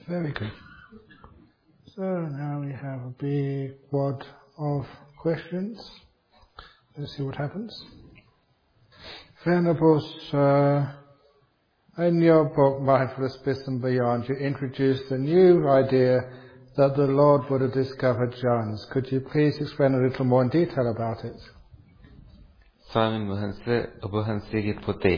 Very good. So now we have a big wad of questions. Let's see what happens. Venerable Sir, in your book, Mindfulness Bliss and Beyond, you introduced a new idea that the Lord Buddha discovered jhanas. Could you please explain a little more in detail about it? ස්වාමීන් වහන්සේ ඔබ වහන්සේගේ පොතේ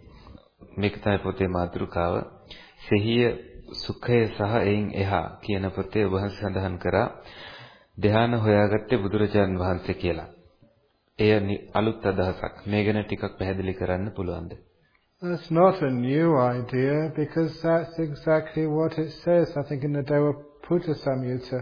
මේක තමයි පොතේ මාතෘකාව සිහිය සුඛය සහ එයින් එහා කියන පොතේ ඔබ වහන්සේ සඳහන් කරා ධ්‍යාන හොයාගත්තේ බුදුරජාණන් වහන්සේ කියලා. එය අලුත් අදහසක්. මේ ගැන ටිකක් පැහැදිලි කරන්න පුළුවන්ද? That's not a new idea because that's exactly what it says, I think, in the Devaputta Samyutta.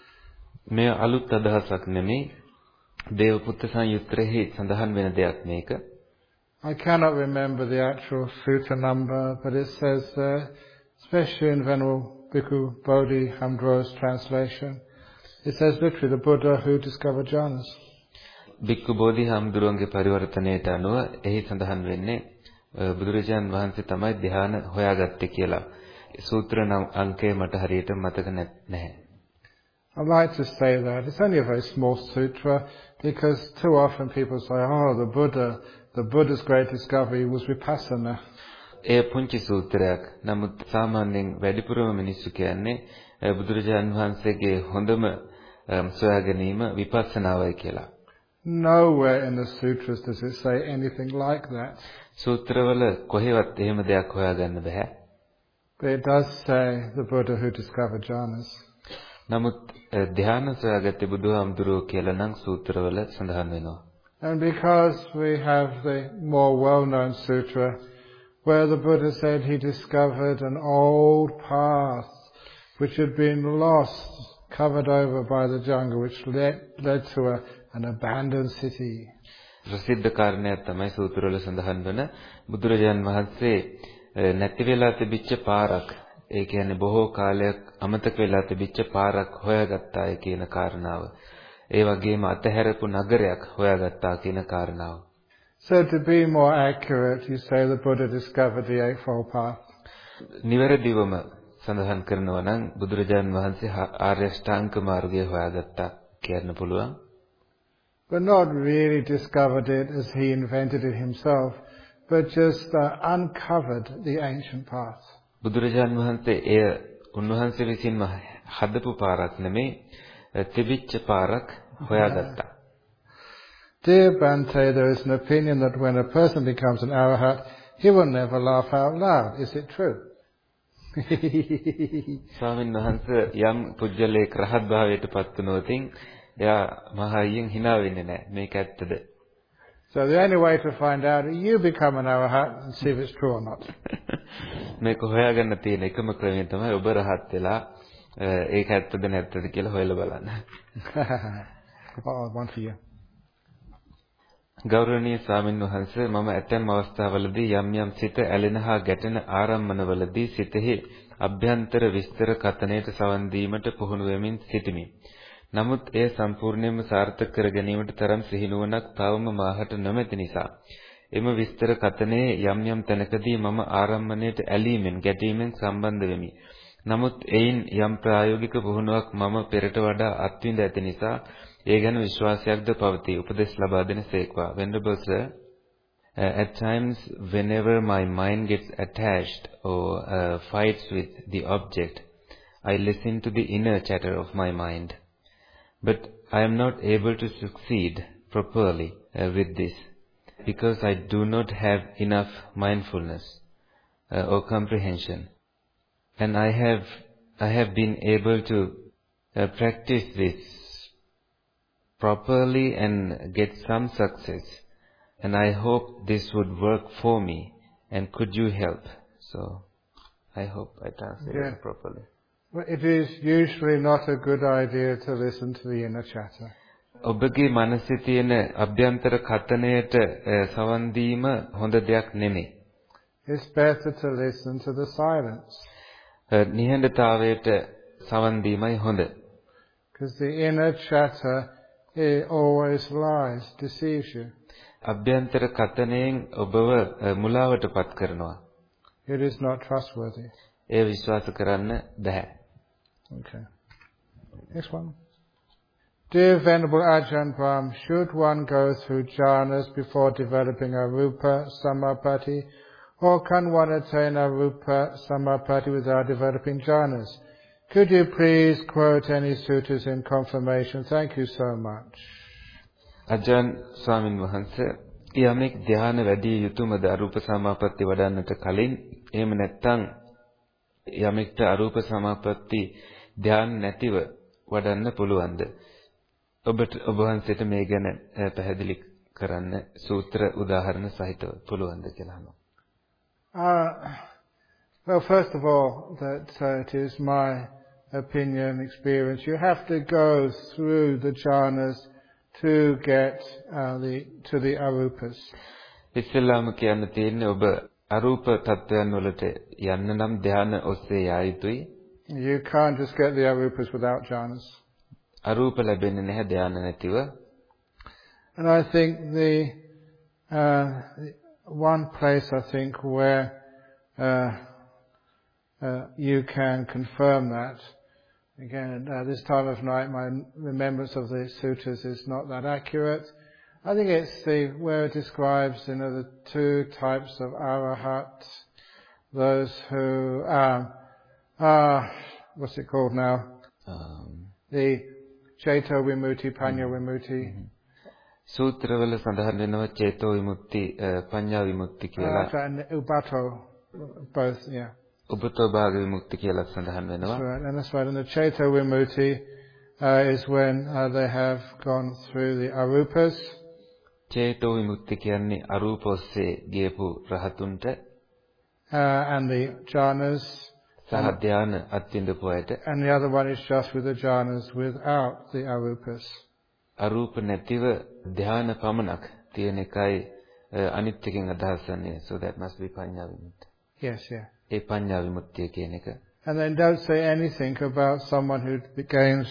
මේ අලුත් අදහසක් නෙමෙයි. දේවපුත්ත සංයුත්තෙහි සඳහන් වෙන දෙයක් මේක. I cannot remember the actual sutta number, but it says, especially in Venerable Bhikkhu Bodhi Hamdro's translation, it says literally the Buddha who discovered jhanas. බික්කු බෝධි හාමුදුරුවන්ගේ පරිවර්තනයට අනුව එහි සඳහන් වෙන්නේ බුදුරජාන් වහන්සේ තමයි ධ්‍යාන හොයාගත්තේ කියලා. සූත්‍ර නම් අංකය මට හරියට මතක නැහැ. I'd like to say that it's only a very small sutra because too often people say, oh, the Buddha's great discovery was vipassana. ඒ පුංචි සූත්‍රයක්. නමුත් සාමාන්‍යයෙන් වැඩිපුරම මිනිස්සු කියන්නේ බුදුරජාන් වහන්සේගේ හොඳම සොයා ගැනීම විපස්සනාවයි කියලා. Nowhere in the sutras does it say anything like that. සූත්‍රවල කොහෙවත් එහෙම දෙයක් හොයාගන්න බෑ. But it does say the Buddha who discovered jhanas. නමුත් ධ්‍යාන සොයාගත්තේ බුදුහාමුදුරුවෝ කියලා නම් සූත්‍රවල සඳහන් වෙනවා. And because we have the more well-known sutra where the Buddha said he discovered an old path which had been lost, covered over by the jungle, which led to an abandoned city. ප්‍රසිද්ධ කාරණයක් තමයි සූත්‍රවල සඳහන් වන බුදුරජාන් වහන්සේ නැති වෙලා තිබිච්ච පාරක්, ඒ කියන්නේ බොහෝ කාලයක් අමතක වෙලා තිබිච්ච පාරක් හොයාගත්තාය කියන කාරණාව. ඒ වගේම අතහැරපු නගරයක් හොයාගත්තා කියන කාරණාව. So to be more accurate, you say the Buddha discovered the Eightfold Path. නිවැරදිවම සඳහන් කරනවා නම් බුදුරජාන් වහන්සේ ආර්ය අෂ්ටාංග මාර්ගය හොයාගත්තා කියන්න පුළුවන්. But not really discovered it as he invented it himself, but just uncovered the ancient path. බුදුරජාන් වහන්සේ එය උන්වහන්සේ විසින්ම හදපු පාරක් නෙමෙයි, තිබිච්ච පාරක් හොයාගත්තා. Dear Bhante, there is an opinion that when a person becomes an arahant, he will never laugh out loud. Is it true? ස්වාමීන් වහන්සේ යම් පුජ්‍යලේක රහත් භාවයට පත් වුණොත් එයා මහයෙන් hina වෙන්නේ නැහැ. මේක ඇත්තද? So the only way to find out is you become an arahant and see if it's true or not. මේක හොයාගන්න තියෙන එකම ක්‍රමය තමයි ඔබ රහත් වෙලා ඒක ඇත්තද නැත්තද කියලා හොයලා බලන්න. One for you. ගෞරවනීය ස්වාමීන් වහන්සේ, මම ඇතැම් අවස්ථාවලදී යම් යම් සිත ඇලෙන හා ගැටෙන ආරම්මනවලදී සිතෙහි අභ්‍යන්තර විස්තර කතනයට සවන් දීමට පුහුණු වෙමින් සිටිමි. නමුත් එය සම්පූර්ණයෙන්ම සාර්ථක කර ගැනීමට තරම් සිහිනුවණක් තවම මාහට නොමැති නිසා එම විස්තර කතනයේ යම් යම් තැනකදී මම ආරම්මණයට ඇලීමෙන් ගැටීමෙන් සම්බන්ධ වෙමි. නමුත් එයින් යම් ප්‍රායෝගික පුහුණුවක් මම පෙරට වඩා අත්විඳ ඇති නිසා ඒ ගැන විශ්වාසයක්ද පවතී. උපදෙස් ලබා දෙන සේක්වා. Venerable Sir, at times whenever my mind gets attached or fights with the object, I listen to the inner chatter of my mind. But I am not able to succeed properly with this because I do not have enough mindfulness or comprehension. And I have been able to practice this properly and get some success. And I hope this would work for me. And could you help? So I hope I translated it properly. Well, it is usually not a good idea to listen to the inner chatter. ඔබගේ මනසේ තියෙන අභ්‍යන්තර කතනයට සවන් දීම හොඳ දෙයක් නෙමෙයි. It's better to listen to the silence. නිහඬතාවයට සවන් දීමයි හොඳ. Because the inner chatter, it always lies, deceives you. අභ්‍යන්තර කතනයෙන් ඔබව මුලාවටපත් කරනවා. It is not trustworthy. ඒ විශ්වාස කරන්න බෑ. Okay. Next one. Dear Venerable Ajahn Brahm, should one go through jhanas before developing a rupa samapatti, or can one attain a rupa samapatti without developing jhanas? Could you please quote any sutras in confirmation? Thank you so much. Ajahn ස්වාමින් වහන්සේ යමෙක් ධ්‍යාන වැඩි යුතුයමද අරූප සමාපatti වඩන්නට කලින් එහෙම නැත්නම් යමෙක්ට අරූප සමාපatti ධ්‍යාන නැතිව වඩන්න පුළුවන්ද? ඔබ වහන්සේට මේ ගැන පැහැදිලි කරන්න සූත්‍ර උදාහරණ සහිතව පුළුවන්ද කියලා අහනවා. Well, first of all, that it is my opinion, experience. You have to go through the jhanas to get to the arupas. ඉස්සෙල්ලාම කියන්න තියෙන්නේ ඔබ අරූප තත්වයන් වලට යන්න නම් ධ්‍යාන ඔස්සේ යා යුතුයි. You can't just get the arupas without jhanas. අරූප ලැබෙන්නේ නැහැ ධ්‍යාන නැතිව. And I think the one place I think where you can confirm that, again, at this time of night, my remembrance of the sutras is not that accurate. I think it's where it describes, the two types of arahats, those who what's it called now? The Ceto Vimutti, Panya Vimutti. සූත්‍රවල සඳහන් වෙනවා චේතෝ විමුක්ති, පඤ්ඤා විමුක්ති කියලා. And Ubato, both, yeah. උපතෝ භාග විමුක්ති කියලා සඳහන් වෙනවා. That's right. And the Ceto Vimutti is when they have gone through the arupas. චේතෝ විමුක්ති කියන්නේ අරූප ඔස්සේ ගියපු රහතුන්ට. And the jhanas. සහ ධ්‍යාන අත්විඳපු අයට. And the other one is just with the jhanas without the arupas. අරූප නැතිව ධ්‍යාන පමණක් තියෙන එකයි අනිත් එකෙන් අදහස් වන්නේ. So that must be පඤ්ඤා විමුක්ති. Yes, yeah. ඒ පඤ්ඤා විමුක්තිය කියන එක. And then don't say anything about someone who gains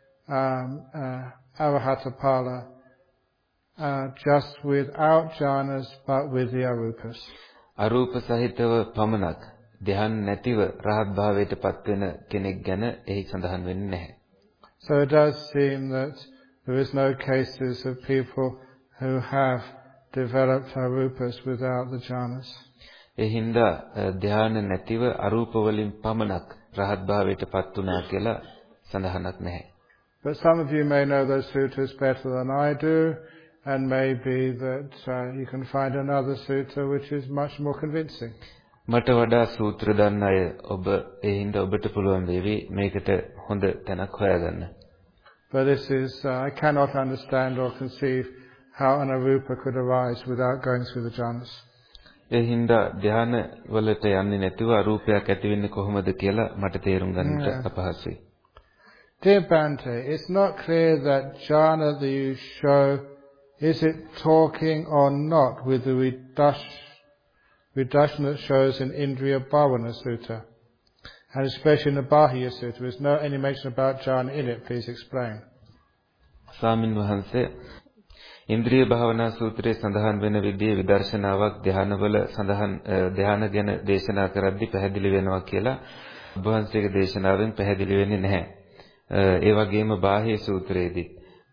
arahatapala just without jhanas but with the arupas. අරූප සහිතව පමණක් ධ්‍යාන නැතිව රහත් භාවයට පත් වෙන කෙනෙක් ගැන එහි සඳහන් වෙන්නේ නැහැ. So it does seem that there is no cases of people who have developed arupas without the jhanas. ඒ හින්දා ධ්‍යාන නැතිව අරූප වලින් පමණක් රහත් භාවයට පත් වුණා කියලා සඳහනක් නැහැ. But some of you may know those sutras better than I do, and maybe that you can find another sutra which is much more convincing. මට වඩා සූත්‍ර දන්න අය ඔබ ඒ හින්දා ඔබට පුළුවන් වේවි මේකට හොඳ තැනක් හොයාගන්න. But this is I cannot understand or conceive how an arupa could arise without going through the jhanas. ඒ හින්දා ධ්‍යාන වලට යන්නේ නැතිව අරූපයක් ඇති වෙන්නේ කොහොමද කියලා මට තේරුම් ගන්නට අපහසුයි. Dear Bhante, it's not clear that jhana that you show, is it talking or not with the Vidarshan that shows in Indriya Bhavana Sutta, and especially in the Bahya Sutta. There's no any mention about jhana in it. Please explain. ස්වාමින් වහන්සේ ඉන්ද්‍රිය භාවනා සූත්‍රයේ සඳහන් වෙන විදිහේ විදර්ශනාවක් ධ්‍යානවල සඳහන් ධ්‍යාන ගැන දේශනා කරද්දී පැහැදිලි වෙනවා කියලා ඔබ වහන්සේගේ දේශනාවෙන් පැහැදිලි වෙන්නේ නැහැ. ඒ වගේම බාහ්‍ය සූත්‍රයේදී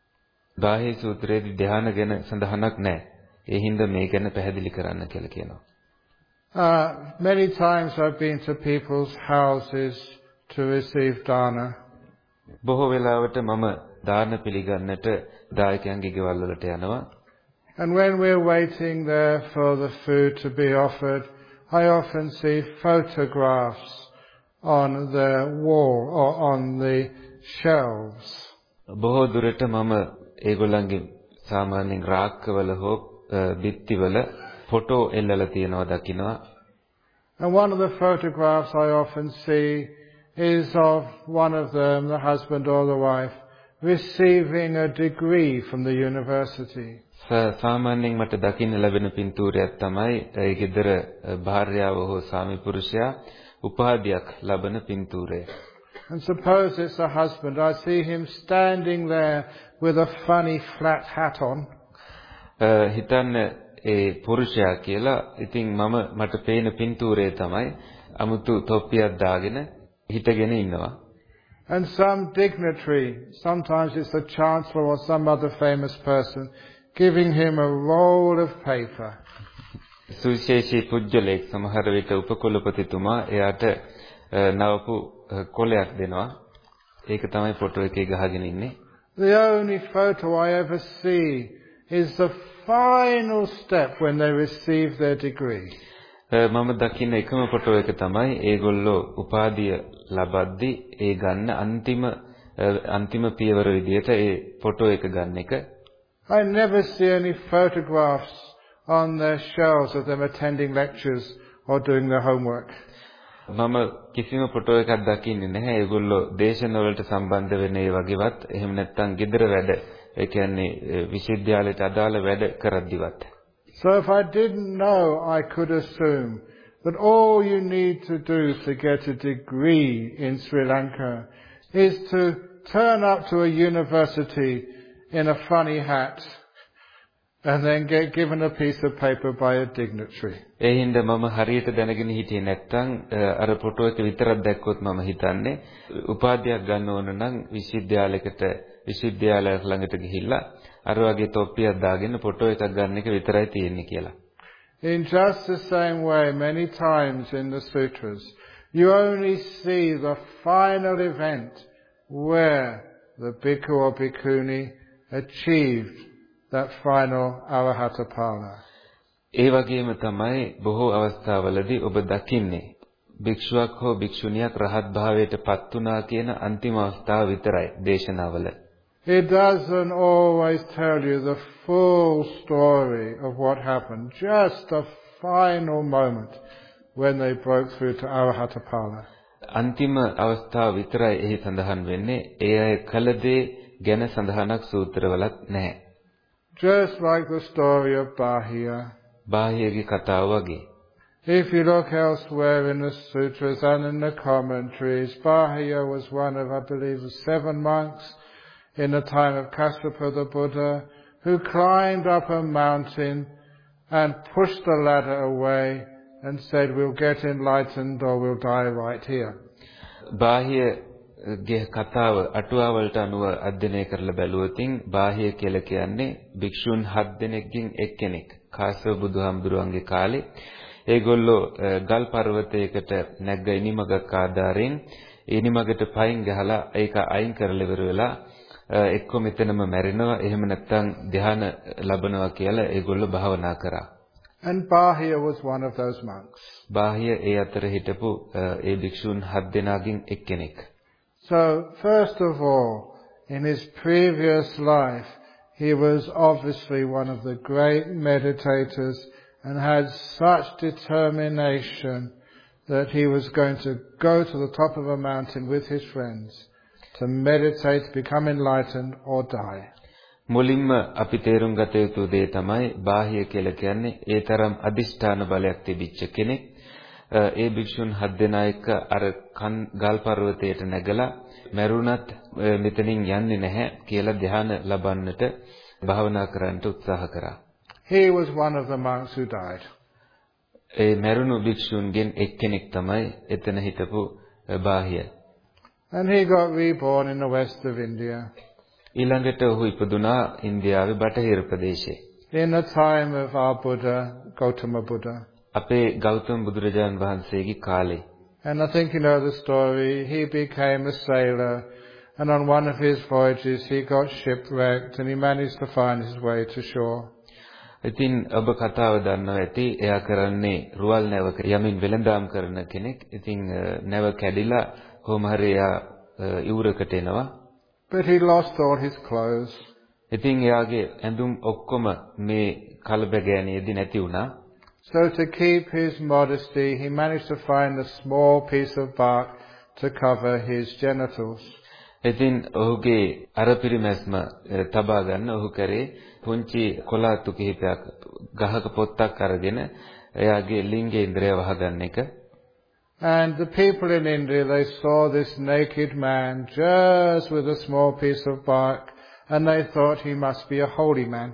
ධ්‍යාන ගැන සඳහනක් නැහැ. ඒ හින්දා මේ ගැන පැහැදිලි කරන්න කියලා කියනවා. Many times I've been to people's houses to receive dana. බොහෝ වෙලාවට මම දාන පිළිගන්නට දායකයන්ගේ ගෙවල් වලට යනවා. And when we're waiting there for the food to be offered, I often see photographs on the wall or on the shelves. බොහෝ දුරට මම ඒගොල්ලන්ගේ සාමාන්‍යයෙන් රාක්කවල හෝ බිත්තිවල ෆොටෝ එල්ලලා තියනවා දකින්නවා. And one of the photographs I often see is of one of them, the husband or the wife, receiving a degree from the university. සාමාන්‍යයෙන් මට දකින්න ලැබෙන පින්තූරයක් තමයි ඒ ගෙදර භාර්යාව හෝ ස්වාමි පුරුෂයා උපාධියක් ලබන පින්තූරය. And suppose it's a husband, I see him standing there with a funny flat hat on. හිතන්න ඒ පුරුෂයා කියලා ඉතින් මට පේන පින්තූරය තමයි අමුතු තොප්පියක් දාගෙන හිටගෙන ඉන්නවා. And some dignitary, sometimes it's the chancellor or some other famous person, giving him a roll of paper. සුවිශේෂී පුජ්‍යලෙක් සමහර විට උපකුලපතිතුමා එයාට නවපු කොලයක් දෙනවා. ඒක තමයි ෆොටෝ එකේ ගහගෙන ඉන්නේ. The only photo I ever see is the final step when they receive their degree. මම දකින්න එකම ෆොටෝ එක තමයි ඒගොල්ලෝ උපාධිය ලබද්දී ඒ ගන්න අන්තිම පියවර විදියට ඒ ෆොටෝ එක ගන්න එක. I never see any photographs on their shelves of them attending lectures or doing their homework. මම කිසිම ෆොටෝ එකක් දකින්නේ නැහැ. ඒගොල්ලෝ දේශන වලට සම්බන්ධ වෙන ඒ වගේවත් එහෙම නැත්නම් ගෙදර වැඩ, ඒ කියන්නේ විශ්වවිද්‍යාලයට අදාළ වැඩ කරද්දිවත්. So if I didn't know, I could assume that all you need to do to get a degree in Sri Lanka is to turn up to a university in a funny hat and then get given a piece of paper by a dignitary. ඒ හින්දා මම හරියට දැනගෙන හිටියේ නැත්නම් අර photo එක විතරක් දැක්කොත් මම හිතන්නේ උපාධියක් ගන්න ඕන නම් විශ්වවිද්‍යාලයක් ළඟට ගිහිල්ලා අර වගේ තොප්පියක් දාගෙන ෆොටෝ එකක් ගන්න එක විතරයි තියෙන්නේ කියලා. In just the same way, many times in the sutras, you only see the final event where the bhikkhu or bhikkhuni achieved that final arahatapala. ඒ වගේම තමයි බොහෝ අවස්ථාවලදී ඔබ දකින්නේ භික්ෂුවක් හෝ භික්ෂුණියක් රහත් භාවයට පත් වුණා කියන අන්තිම අවස්ථාව විතරයි දේශනාවල. It doesn't always tell you the full story of what happened, just the final moment when they broke through to arahatapala. අන්තිම අවස්ථාව විතරයි එහි සඳහන් වෙන්නේ. ඒ අය කළ දේ ගැන සඳහනක් සූත්‍රවලත් නැහැ. Just like the story of Bahia. බාහියගේ කතාව වගේ. If you look elsewhere in the sutras and in the commentaries, Bahia was one of, I believe, 7 monks in the time of Kassapa the Buddha who climbed up a mountain and pushed the ladder away and said, we'll get enlightened or we'll die right here. බාහියගේ කතාව අටුවාවලට අනුව අධ්‍යයනය කරලා බැලුවොතින් බාහිය කියලා කියන්නේ භික්ෂුන් 7 දෙනෙක්ගෙන් එක්කෙනෙක්. කාශ්‍යප බුදුහාමුදුරුවන්ගේ කාලේ ඒගොල්ලෝ ගල් පර්වතයකට නැග්ග ඉනිමගක් ආධාරයෙන් ඉනිමගට පයින් ගහලා ඒක අයින් කරලා ඉවර වෙලා එක්ක මෙතනම මැරෙනවා එහෙම නැත්නම් ධ්‍යාන ලැබනවා කියලා ඒගොල්ලෝ භාවනා කරා. And Bahia was one of those monks. Bahiya ඒ අතර හිටපු ඒ භික්ෂුන් 7 දෙනාගෙන් එක්කෙනෙක්. So first of all, in his previous life, he was obviously one of the great meditators and had such determination that he was going to go to the top of a mountain with his friends to meditate, become enlightened or die. මුලින්ම අපි තේරුම් ගත යුතු දේ තමයි බාහිය කියලා කියන්නේ ඒ තරම් අදිෂ්ඨාන බලයක් තිබිච්ච කෙනෙක්. ඒ භික්ෂුන් 7 දෙනා එක්ක අර ගල් පර්වතයට නැගලා මරුණත් මෙතනින් යන්නේ නැහැ කියලා ධ්‍යාන ලබන්නට භාවනා කරන්නට උත්සාහ කරා. He was one of the monks who died. ඒ මරුණු භික්ෂුන්ගෙන් එක්කෙනෙක් තමයි එතන හිටපු Bahiya. And he got reborn in the west of India. ඊළඟට ඔහු ඉපදුනා ඉන්දියාවේ බටහිර ප්‍රදේශයේ. In the time of our Buddha, Gautama Buddha. අපේ ගෞතම බුදුරජාණන් වහන්සේගේ කාලේ. And I think you know the story. He became a sailor, and on one of his voyages he got shipwrecked and he managed to find his way to shore. ඉතින් ඔබ කතාව දන්නවා ඇති. එයා කරන්නේ රුවල් නැවක යමින් වෙළඳාම් කරන කෙනෙක්. ඉතින් නැව කැඩිලා කොහොම හරි එයා ඉවුරකට එනවා. But he lost all his clothes. ඉතින් එයාගේ ඇඳුම් ඔක්කොම මේ කලබගෑනියේදී නැති වුණා. So to keep his modesty, he managed to find a small piece of bark to cover his genitals. ඉතින් ඔහුගේ අරපිරිමැස්ම තබා ගන්න ඔහු කරේ පුංචි කොළාතු කිහිපයක් ගහක පොත්තක් අරගෙන එයාගේ ලිංග ඉන්ද්‍රිය වහගන්න එක. And the people in India, they saw this naked man just with a small piece of bark, and they thought he must be a holy man.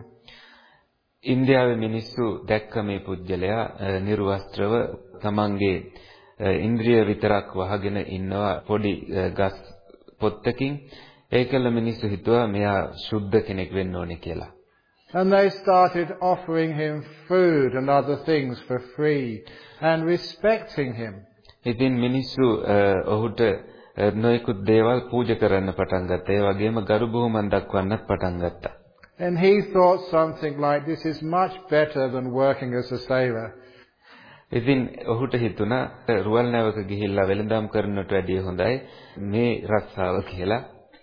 ඉන්දියාවේ මිනිස්සු දැක්ක මේ පුජ්‍යලයා නිර්වස්ත්‍රව තමන්ගේ ඉන්ද්‍රිය විතරක් වහගෙන ඉන්නවා පොඩි ගස් පොත්තකින් ඒකල මිනිස්සු හිතුවා මෙයා සුද්ධ කෙනෙක් වෙන්න ඕනේ කියලා. And they started offering him food and other things for free and respecting him. ඉතින් මිනිස්සු ඔහුට නොයෙකුත් දේවල් පූජා කරන්න පටන් ගත්තා. ඒ වගේම ගරු බුහුමන් දක්වන්නත් පටන් ගත්තා. And he thought something like, this is much better than working as a sailor. ඉතින් ඔහුට හිතුණා රුවල් නැවක ගිහිල්ලා වෙළඳාම් කරනට වැඩිය හොඳයි මේ රස්සාව කියලා.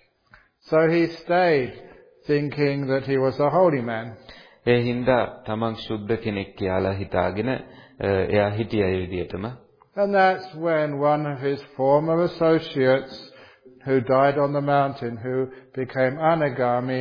So he stayed thinking that he was a holy man. ඒ හින්දා තමන් සුද්ධ කෙනෙක් කියලා හිතාගෙන එයා හිටියා ඒ විදිහටම. And that's when one of his former associates who died on the mountain, who became Anagami,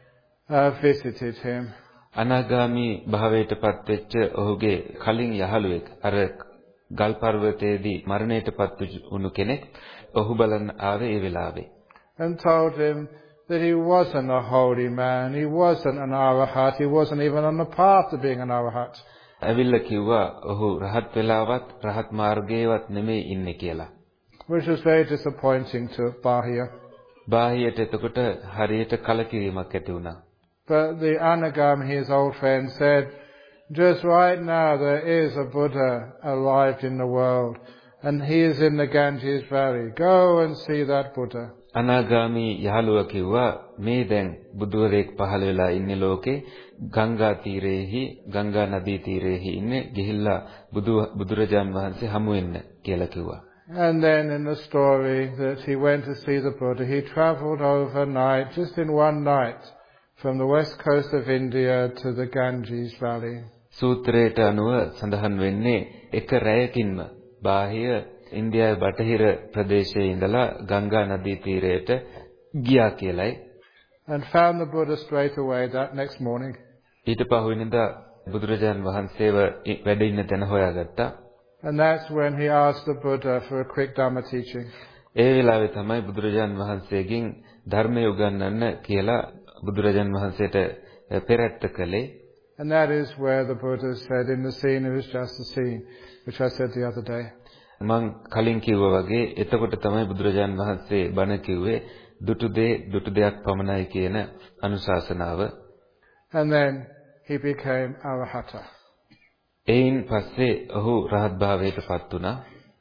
visited him. අනාගාමී භාවයට පත්වෙච්ච ඔහුගේ කලින් යහළුවෙක් අර ගල් පර්වතයේදී මරණයටපත් වුණු කෙනෙක් ඔහු බලන්න ආවේ ඒ වෙලාවේ. And told him that he wasn't a holy man, he wasn't an arahat, he wasn't even on the path to being an arahat. ඇවිල්ලා කිව්වා ඔහු රහත් වෙලාවත් රහත් මාර්ගයේවත් නෙමෙයි ඉන්නේ කියලා. Which was very disappointing to Bahia. බාහියට එතකොට හරියට කලකිරීමක් ඇති වුණා. But the Anagami, his old friend, said, just right now there is a Buddha alive in the world, and he is in the Ganges Valley. Go and see that Buddha. අනාගාමී යහළුවා කිව්වා මේ දැන් බුදුවරයෙක් පහළ වෙලා ඉන්නේ ලෝකේ ගංගා තීරයේහි ගංගා නදී තීරයේහි ඉන්නේ ගිහිල්ලා බුදුරජාන් වහන්සේ හමු වෙන්න කියලා කිව්වා. And then in the story that he went to see the Buddha, he travelled overnight, just in one night, from the west coast of India to the Ganges Valley. සූත්‍රයට අනුව සඳහන් වෙන්නේ එක රැයකින්ම බාහිර ඉන්දියාවේ බටහිර ප්‍රදේශයේ ඉඳලා ගංගා නදී තීරයට ගියා කියලයි. And found the Buddha straight away that next morning. ඊට පහුවෙනිදා බුදුරජාන් වහන්සේව වැඩ ඉන්න තැන හොයාගත්තා. And that's when he asked the Buddha for a quick Dhamma teaching. ඒ වෙලාවේ තමයි බුදුරජාන් වහන්සේගෙන් ධර්මය උගන්වන්න කියලා බුදුරජාන් වහන්සේට පෙරට්ට කළේ. And that is where the Buddha said, in the scene it was just a scene, which I said the other day. මං කලින් කිව්වා වගේ එතකොට තමයි බුදුරජාන් වහන්සේ බණ කිව්වේ දුටු දෙයක් පමණයි කියන අනුශාසනාව. And then he became Arahata. එයින් පස්සේ ඔහු රහත් භාවයට පත් වුණා.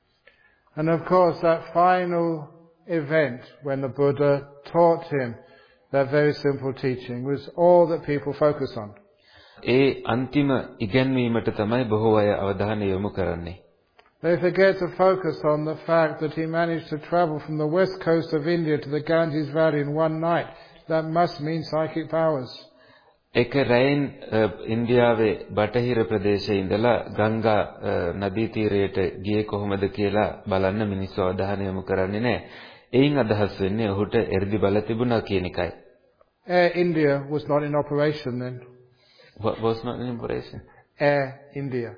And of course that final event when the Buddha taught him that very simple teaching was all that people focus on. ඒ අන්තිම ඉගැන්වීමට තමයි බොහෝ අය අවධානය යොමු කරන්නේ. They forget to focus on the fact that he managed to travel from the west coast of India to the Ganges Valley in one night. That must mean psychic powers. එක රැයින් ඉන්දියාවේ බටහිර ප්‍රදේශයේ ඉඳලා ගංගා නදී තීරයට ගියේ කොහොමද කියලා බලන්න මිනිස්සු අවධානය යොමු කරන්නේ නැහැ. එයින් අදහස් වෙන්නේ ඔහුට එර්දි බල තිබුණා කියන එකයි. Air India was not in operation then. What was not in operation? Air India.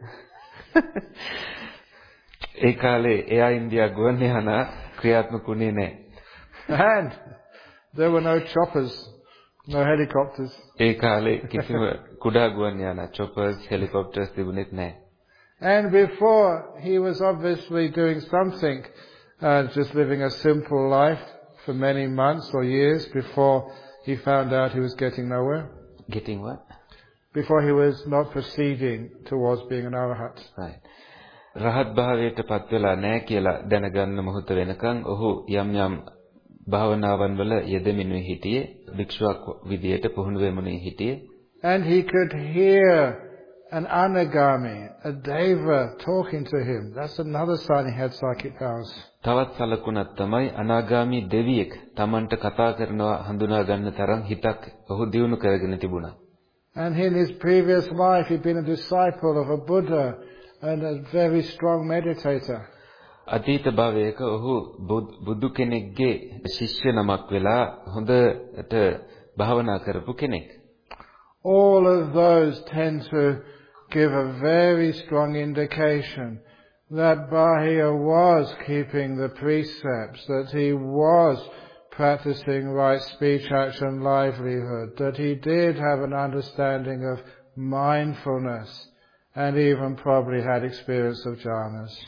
ඒ කාලේ එයා ඉන්දියා ගුවන් යානා ක්‍රියාත්මක වුණේ නැහැ. And there were no choppers, no helicopters. ඒ කාලේ කිසිම කුඩා ගුවන් යානා choppers, helicopters තිබුණෙත් නැහැ. And before he was obviously doing something, just living a simple life for many months or years before he found out he was getting nowhere. Getting what? Before he was not proceeding towards being an arahat. Right. රහත් භාවයට පත් වෙලා නැහැ කියලා දැනගන්න මොහොත වෙනකන් ඔහු යම් යම් භාවනාවන් වල යෙදෙමින් හිටියේ භික්ෂුවක් විදියට පුහුණු වෙමින් හිටියේ. And he could hear an anagami, a deva, talking to him. That's another sign he had psychic powers. තවත් සලකුණක් තමයි අනාගාමී දෙවියෙක් Tamanට කතා කරනවා හඳුනා ගන්න තරම් හිතක් ඔහු දියුණු කරගෙන තිබුණා. And in his previous life he'd been a disciple of a Buddha and a very strong meditator. අතීත භවයක ඔහු බුදු කෙනෙක්ගේ ශිෂ්‍ය නමක් වෙලා හොඳට භාවනා කරපු කෙනෙක්. All of those tend to give a very strong indication that Bahia was keeping the precepts, that he was practicing right speech, action, livelihood, that he did have an understanding of mindfulness, and even probably had experience of jhanas.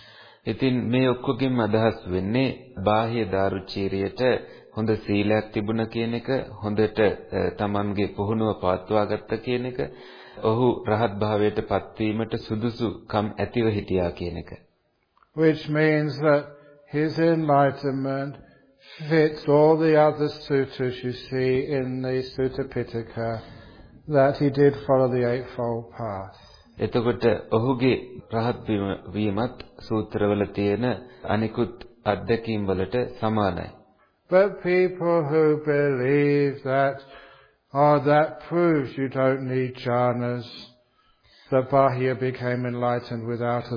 ඉතින් මේ ඔක්කොගෙම අදහස් වෙන්නේ බාහ්‍ය දාරුචීරියට හොඳ සීලයක් තිබුණ කියන එක, හොඳට තමන්ගේ පුහුණුව පවත්වා ගත්ත කියන එක, ඔහු රහත් භාවයට පත්වීමට සුදුසුකම් ඇතිව හිටියා කියන එක. Which means that his enlightenment fits all the other sutras you see in the Sutta Pitaka, that he did follow the Eightfold Path. එතකොට ඔහුගේ රහත් වීමත් සූත්‍රවල තියෙන අනිකුත් අත්දැකීම් වලට සමානයි. But people who believe that, that proves you don't need jhanas, that Bahya became enlightened without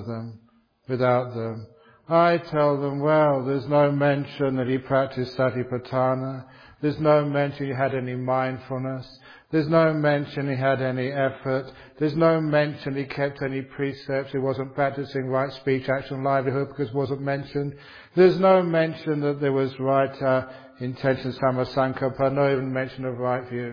them. I tell them, well, there's no mention that he practiced Satipatthana. There's no mention he had any mindfulness. There's no mention he had any effort. There's no mention he kept any precepts. He wasn't practicing right speech, action, livelihood because it wasn't mentioned. There's no mention that there was right intention, samasankappa, no even mention of right view.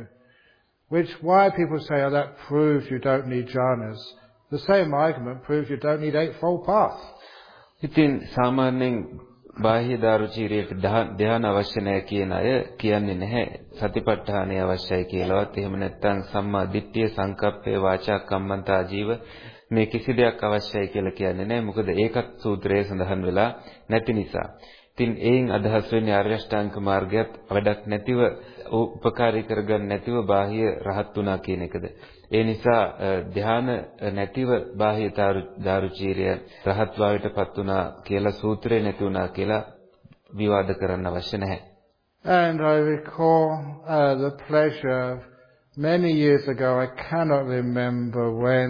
Why people say, that proves you don't need jhanas. The same argument proves you don't need Eightfold Path. ඉතින් සාමාන්‍යයෙන් බාහ්‍ය දාරුචීරියට ධ්‍යාන අවශ්‍ය නැහැ කියන අය කියන්නේ නැහැ සතිපට්ඨානය අවශ්‍යයි කියලාවත් එහෙම නැත්නම් සම්මා දිට්ඨිය සංකප්පය වාචා කම්මන්තා ජීව මේ කිසි දෙයක් අවශ්‍යයි කියලා කියන්නේ නැහැ මොකද ඒකත් සූත්‍රයේ සඳහන් වෙලා නැති නිසා. ඉතින් ඒන් අදහස් වෙන්නේ ආර්ය අෂ්ටාංග මාර්ගයත් වැඩක් නැතිව උපකාරී කරගන්න නැතිව බාහ්‍ය රහත් වුණා කියන එකද. ඒ නිසා ධ්‍යාන නැතිව බාහ්‍ය දාරුචීරිය රහත් භාවයට පත් වුණා කියලා සූත්‍රේ නැති වුණා කියලා විවාද කරන්න අවශ්‍ය නැහැ. And I recall the pleasure of many years ago, I cannot remember when,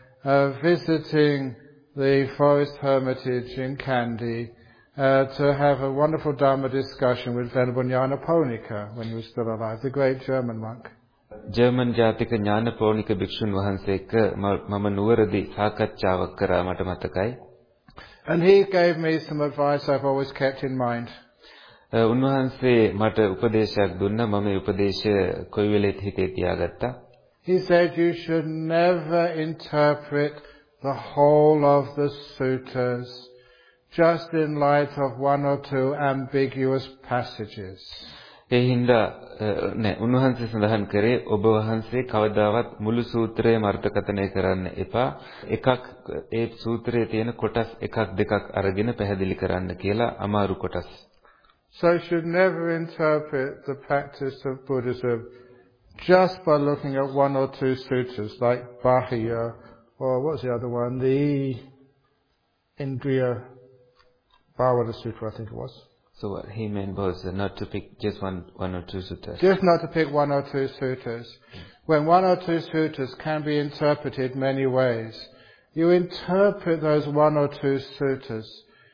visiting the Forest Hermitage in Kandy to have a wonderful Dharma discussion with Venerable Nyanaponika when he was still alive, the great German monk. German ජාතික ඥානපෝනික භික්ෂුන් වහන්සේ එක්ක මම නුවරදී සාකච්ඡාවක් කරා මට මතකයි. And he gave me some advice I've always kept in mind. උන්වහන්සේ මට උපදේශයක් දුන්නා මම මේ උපදේශය කොයි වෙලෙත් හිතේ තියාගත්තා. He said you should never interpret the whole of the suttas just in light of one or two ambiguous passages. ඒ හින්දා උන්වහන්සේ සඳහන් කරේ ඔබ වහන්සේ කවදාවත් මුළු සූත්‍රයම අර්ථකථනය කරන්න එපා. එකක් ඒ සූත්‍රයේ තියෙන කොටස් එකක් දෙකක් අරගෙන පැහැදිලි කරන්න කියලා අමාරු කොටස්. So you should never interpret the practice of Buddhism just by looking at one or two sutras like Bahya or what's the other one? The Indriya Bhavana Sutra, I think it was. So what he meant was not to pick just one or two sutras. Just not to pick one or two sutras. When one or two sutras can be interpreted many ways, you interpret those one or two sutras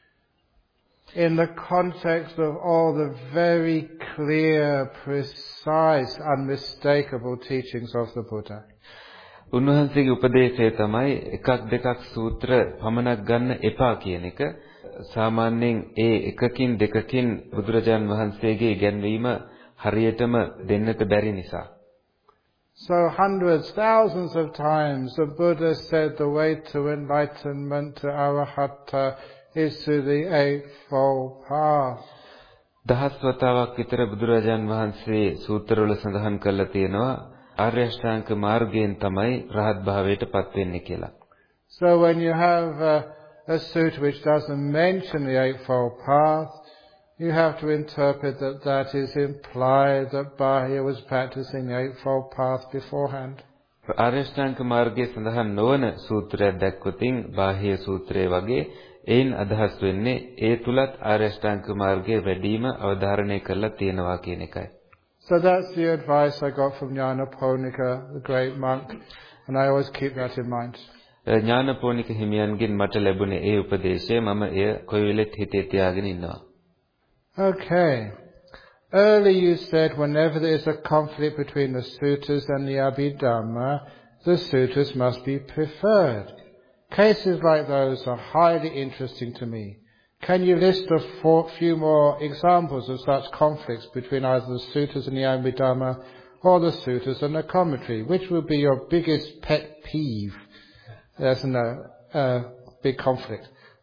in the context of all the very clear, precise, unmistakable teachings of the Buddha. උන්වහන්සේගේ උපදේශය තමයි එකක් දෙකක් සූත්‍ර පමණක් ගන්න එපා කියන එක. සාමාන්‍යයෙන් ඒ එකකින් දෙකකින් බුදුරජාන් වහන්සේගේ ඉගැන්වීම හරියටම දෙන්නට බැරි නිසා. So hundreds, thousands of times the Buddha said the way to enlightenment to arahata is through the Eightfold Path. දහස් වතාවක් විතර බුදුරජාන් වහන්සේ සූත්‍රවල සඳහන් කරලා තියෙනවා ආර්ය අෂ්ටාංග මාර්ගයෙන් තමයි රහත් භාවයට පත් වෙන්නේ කියලා. So when you have a sutra which doesn't mention the Eightfold Path, you have to interpret that is implied that Bahya was practicing the Eightfold Path beforehand. ආර්ය අෂ්ටාංග මාර්ගයේ සඳහන් නොවන සූත්‍රයක් දැක්කොතින් බාහ්‍ය සූත්‍රයේ වගේ ඒන් අදහස් වෙන්නේ ඒ තුලත් ආර්ය අෂ්ටාංග මාර්ගයේ වැඩිම අවධාරණය කරලා තියෙනවා කියන එකයි. So that's the advice I got from Nyanaponika, the great monk, and I always keep that in mind. Nyanaponika හිමියන්ගෙන් මට ලැබුණේ ඒ උපදේශය මම එය කොයි වෙලෙත් හිතේ තියාගෙන ඉන්නවා. Okay. Earlier you said whenever there is a conflict between the sutras and the Abhidhamma, the sutras must be preferred. Cases like those are highly interesting to me. Can you list a few more examples of such conflicts between either the sutras and the Abhidhamma or the sutras and the commentary? Which would be your biggest pet peeve? There's no big conflict.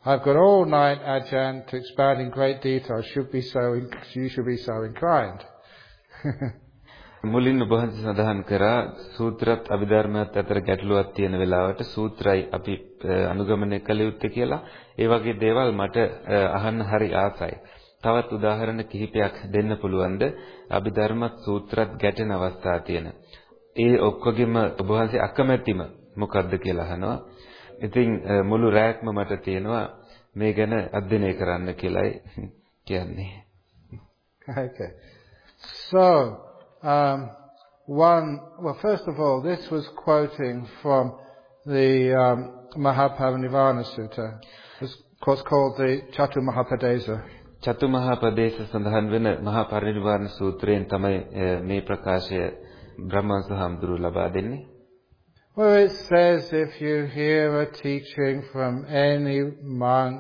I've got all night, Ajahn, to expound in great detail. You should be so inclined. මුලින් ඔබ වහන්සේ සඳහන් කරා සූත්‍රත් අභිධර්මයත් අතර ගැටලුවක් තියෙන වෙලාවට සූත්‍රයි අපි අනුගමනය කළ යුත්තේ කියලා. ඒ වගේ දේවල් මට අහන්න හරි ආසයි. තවත් උදාහරණ කිහිපයක් දෙන්න පුළුවන්ද? අභිධර්මත් සූත්‍රත් ගැටෙන අවස්ථා තියෙන. ඒ ඔක්කොගෙම ඔබ වහන්සේ අකමැතිම මොකක්ද කියලා අහනවා. ඉතින් මුළු රැයක්ම මට තියෙනවා මේ ගැන අධ්‍යයනය කරන්න කියලායි කියන්නේ. Okay. So, first of all, this was quoting from the Mahaparinirvana Sutta. It's of course called the Chatumahapadesa. චතුමහාපදේශ සඳහන් වෙන මහා පරිනිර්වාණ සූත්‍රයෙන් තමයි මේ ප්‍රකාශය බ්‍රහ්මංස හාමුදුරුවෝ ලබා දෙන්නේ. Where it says if you hear a teaching from any monk,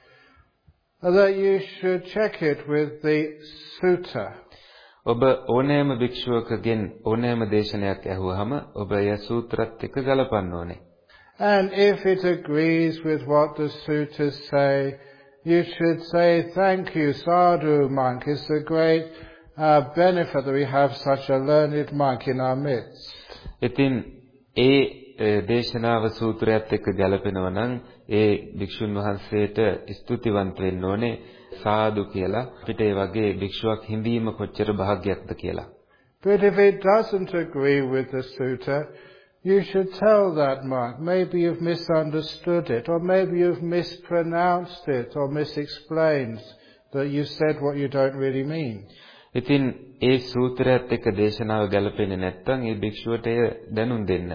that you should check it with the sutta. ඔබ ඕනෑම භික්ෂුවකගෙන් ඕනෑම දේශනයක් ඇහුවහම ඔබ ඒ සූත්‍රත් එක්ක ගලපන්න ඕනේ. And if it agrees with what the suttas say, you should say, thank you, sadhu monk. It's a great benefit that we have such a learned monk in our midst. ඉතින් ඒ දේශනාව සූත්‍රයත් එක්ක ගැලපෙනවා නම් ඒ භික්ෂුන් වහන්සේට ස්තුතිවන්ත වෙන්න ඕනේ. සාදු කියලා අපිට ඒ වගේ භික්ෂුවක් හිඳීම කොච්චර භාග්‍යයක්ද කියලා. But if it doesn't agree with the sutta, you should tell that monk, maybe you've misunderstood it, or maybe you've mispronounced it, or misexplained, that you said what you don't really mean. ඉතින් ඒ සූත්‍රයත් එක්ක දේශනාව ගැලපෙන්නේ නැත්නම් ඒ භික්ෂුවට එය දැනුම් දෙන්න.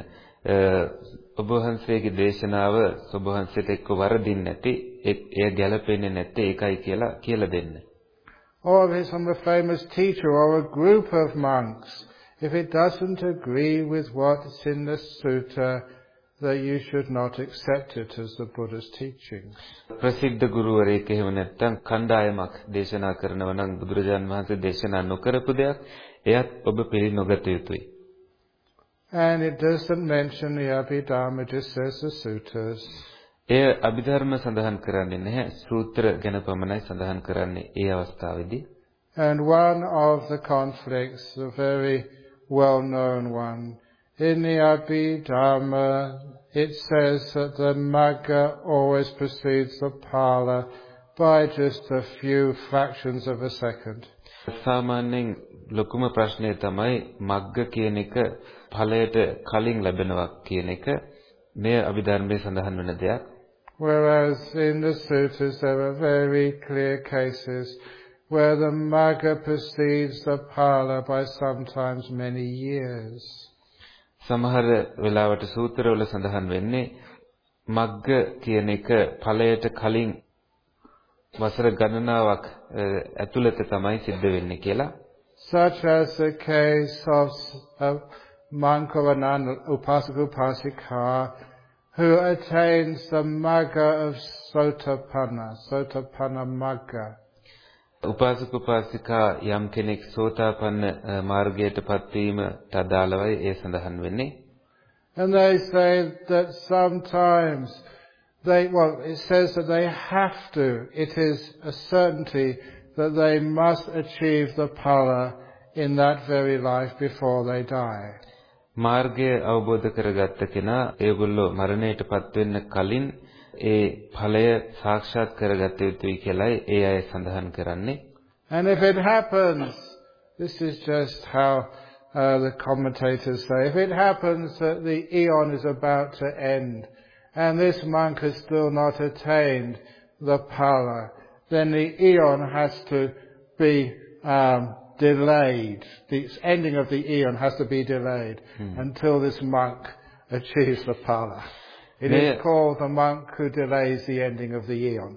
ඔබ වහන්සේගේ දේශනාව ඔබ වහන්සේට එක්ක වරදින්නේ නැති එය ගැලපෙන්නේ නැත්තේ ඒකයි කියලා දෙන්න. Or if it's from a famous teacher or a group of monks, if it doesn't agree with what's in the sutta, that you should not accept it as the Buddha's teachings. ප්‍රසිද්ධ ගුරුවරයෙක් එහෙම නැත්නම් කණ්ඩායමක් දේශනා කරනවා නම් බුදුරජාන් වහන්සේ දේශනා නොකරපු දෙයක් එයත් ඔබ පිළිනොගත යුතුයි. And it doesn't mention the Abhidharma, it just says the suttas. එය අභිධර්ම සඳහන් කරන්නේ නැහැ. සූත්‍ර ගැන පමණයි සඳහන් කරන්නේ ඒ අවස්ථාවේදී. And one of the conflicts, a very well-known one, in the Abhidharma, it says that the Magga always precedes the Phala by just a few fractions of a second. සාමාන්‍යයෙන් ලොකුම ප්‍රශ්නය තමයි මග්ග කියන එක ඵලයට කලින් ලැබෙනවා කියන එක. මේ අභිධර්මයේ සඳහන් වෙන දෙයක්. Whereas in the suttas there are very clear cases where the Magga precedes the Phala by sometimes many years. සමහර වෙලාවට සූත්‍රවල සඳහන් වෙන්නේ මග්ග කියන එක ඵලයට කලින් වසර ගණනාවක් ඇතුළත තමයි සිද්ධ වෙන්නේ කියලා. Such as the case of monk or an upasaka upasika who attains the Magga of Sotapanna Magga. උපාසක උපාසිකා යම් කෙනෙක් සෝතාපන්න මාර්ගයටපත් වීමට අදාළවයි ඒ සඳහන් වෙන්නේ. And they say that sometimes it says that they have to, it is a certainty that they must achieve the Phala in that very life before they die. මාර්ගය අවබෝධ කරගත්ත කෙනා ඒගොල්ලෝ මරණයටපත් වෙන්න කලින් ඒ ඵලය සාක්ෂාත් කරගත යුතුයි කියලායි ඒ අය සඳහන් කරන්නේ. And if it happens, this is just how the commentators say, if it happens that the eon is about to end and this monk has still not attained the Phala, then the eon has to be delayed. The ending of the eon has to be delayed until this monk achieves the Phala. It is called the monk who delays the ending of the eon.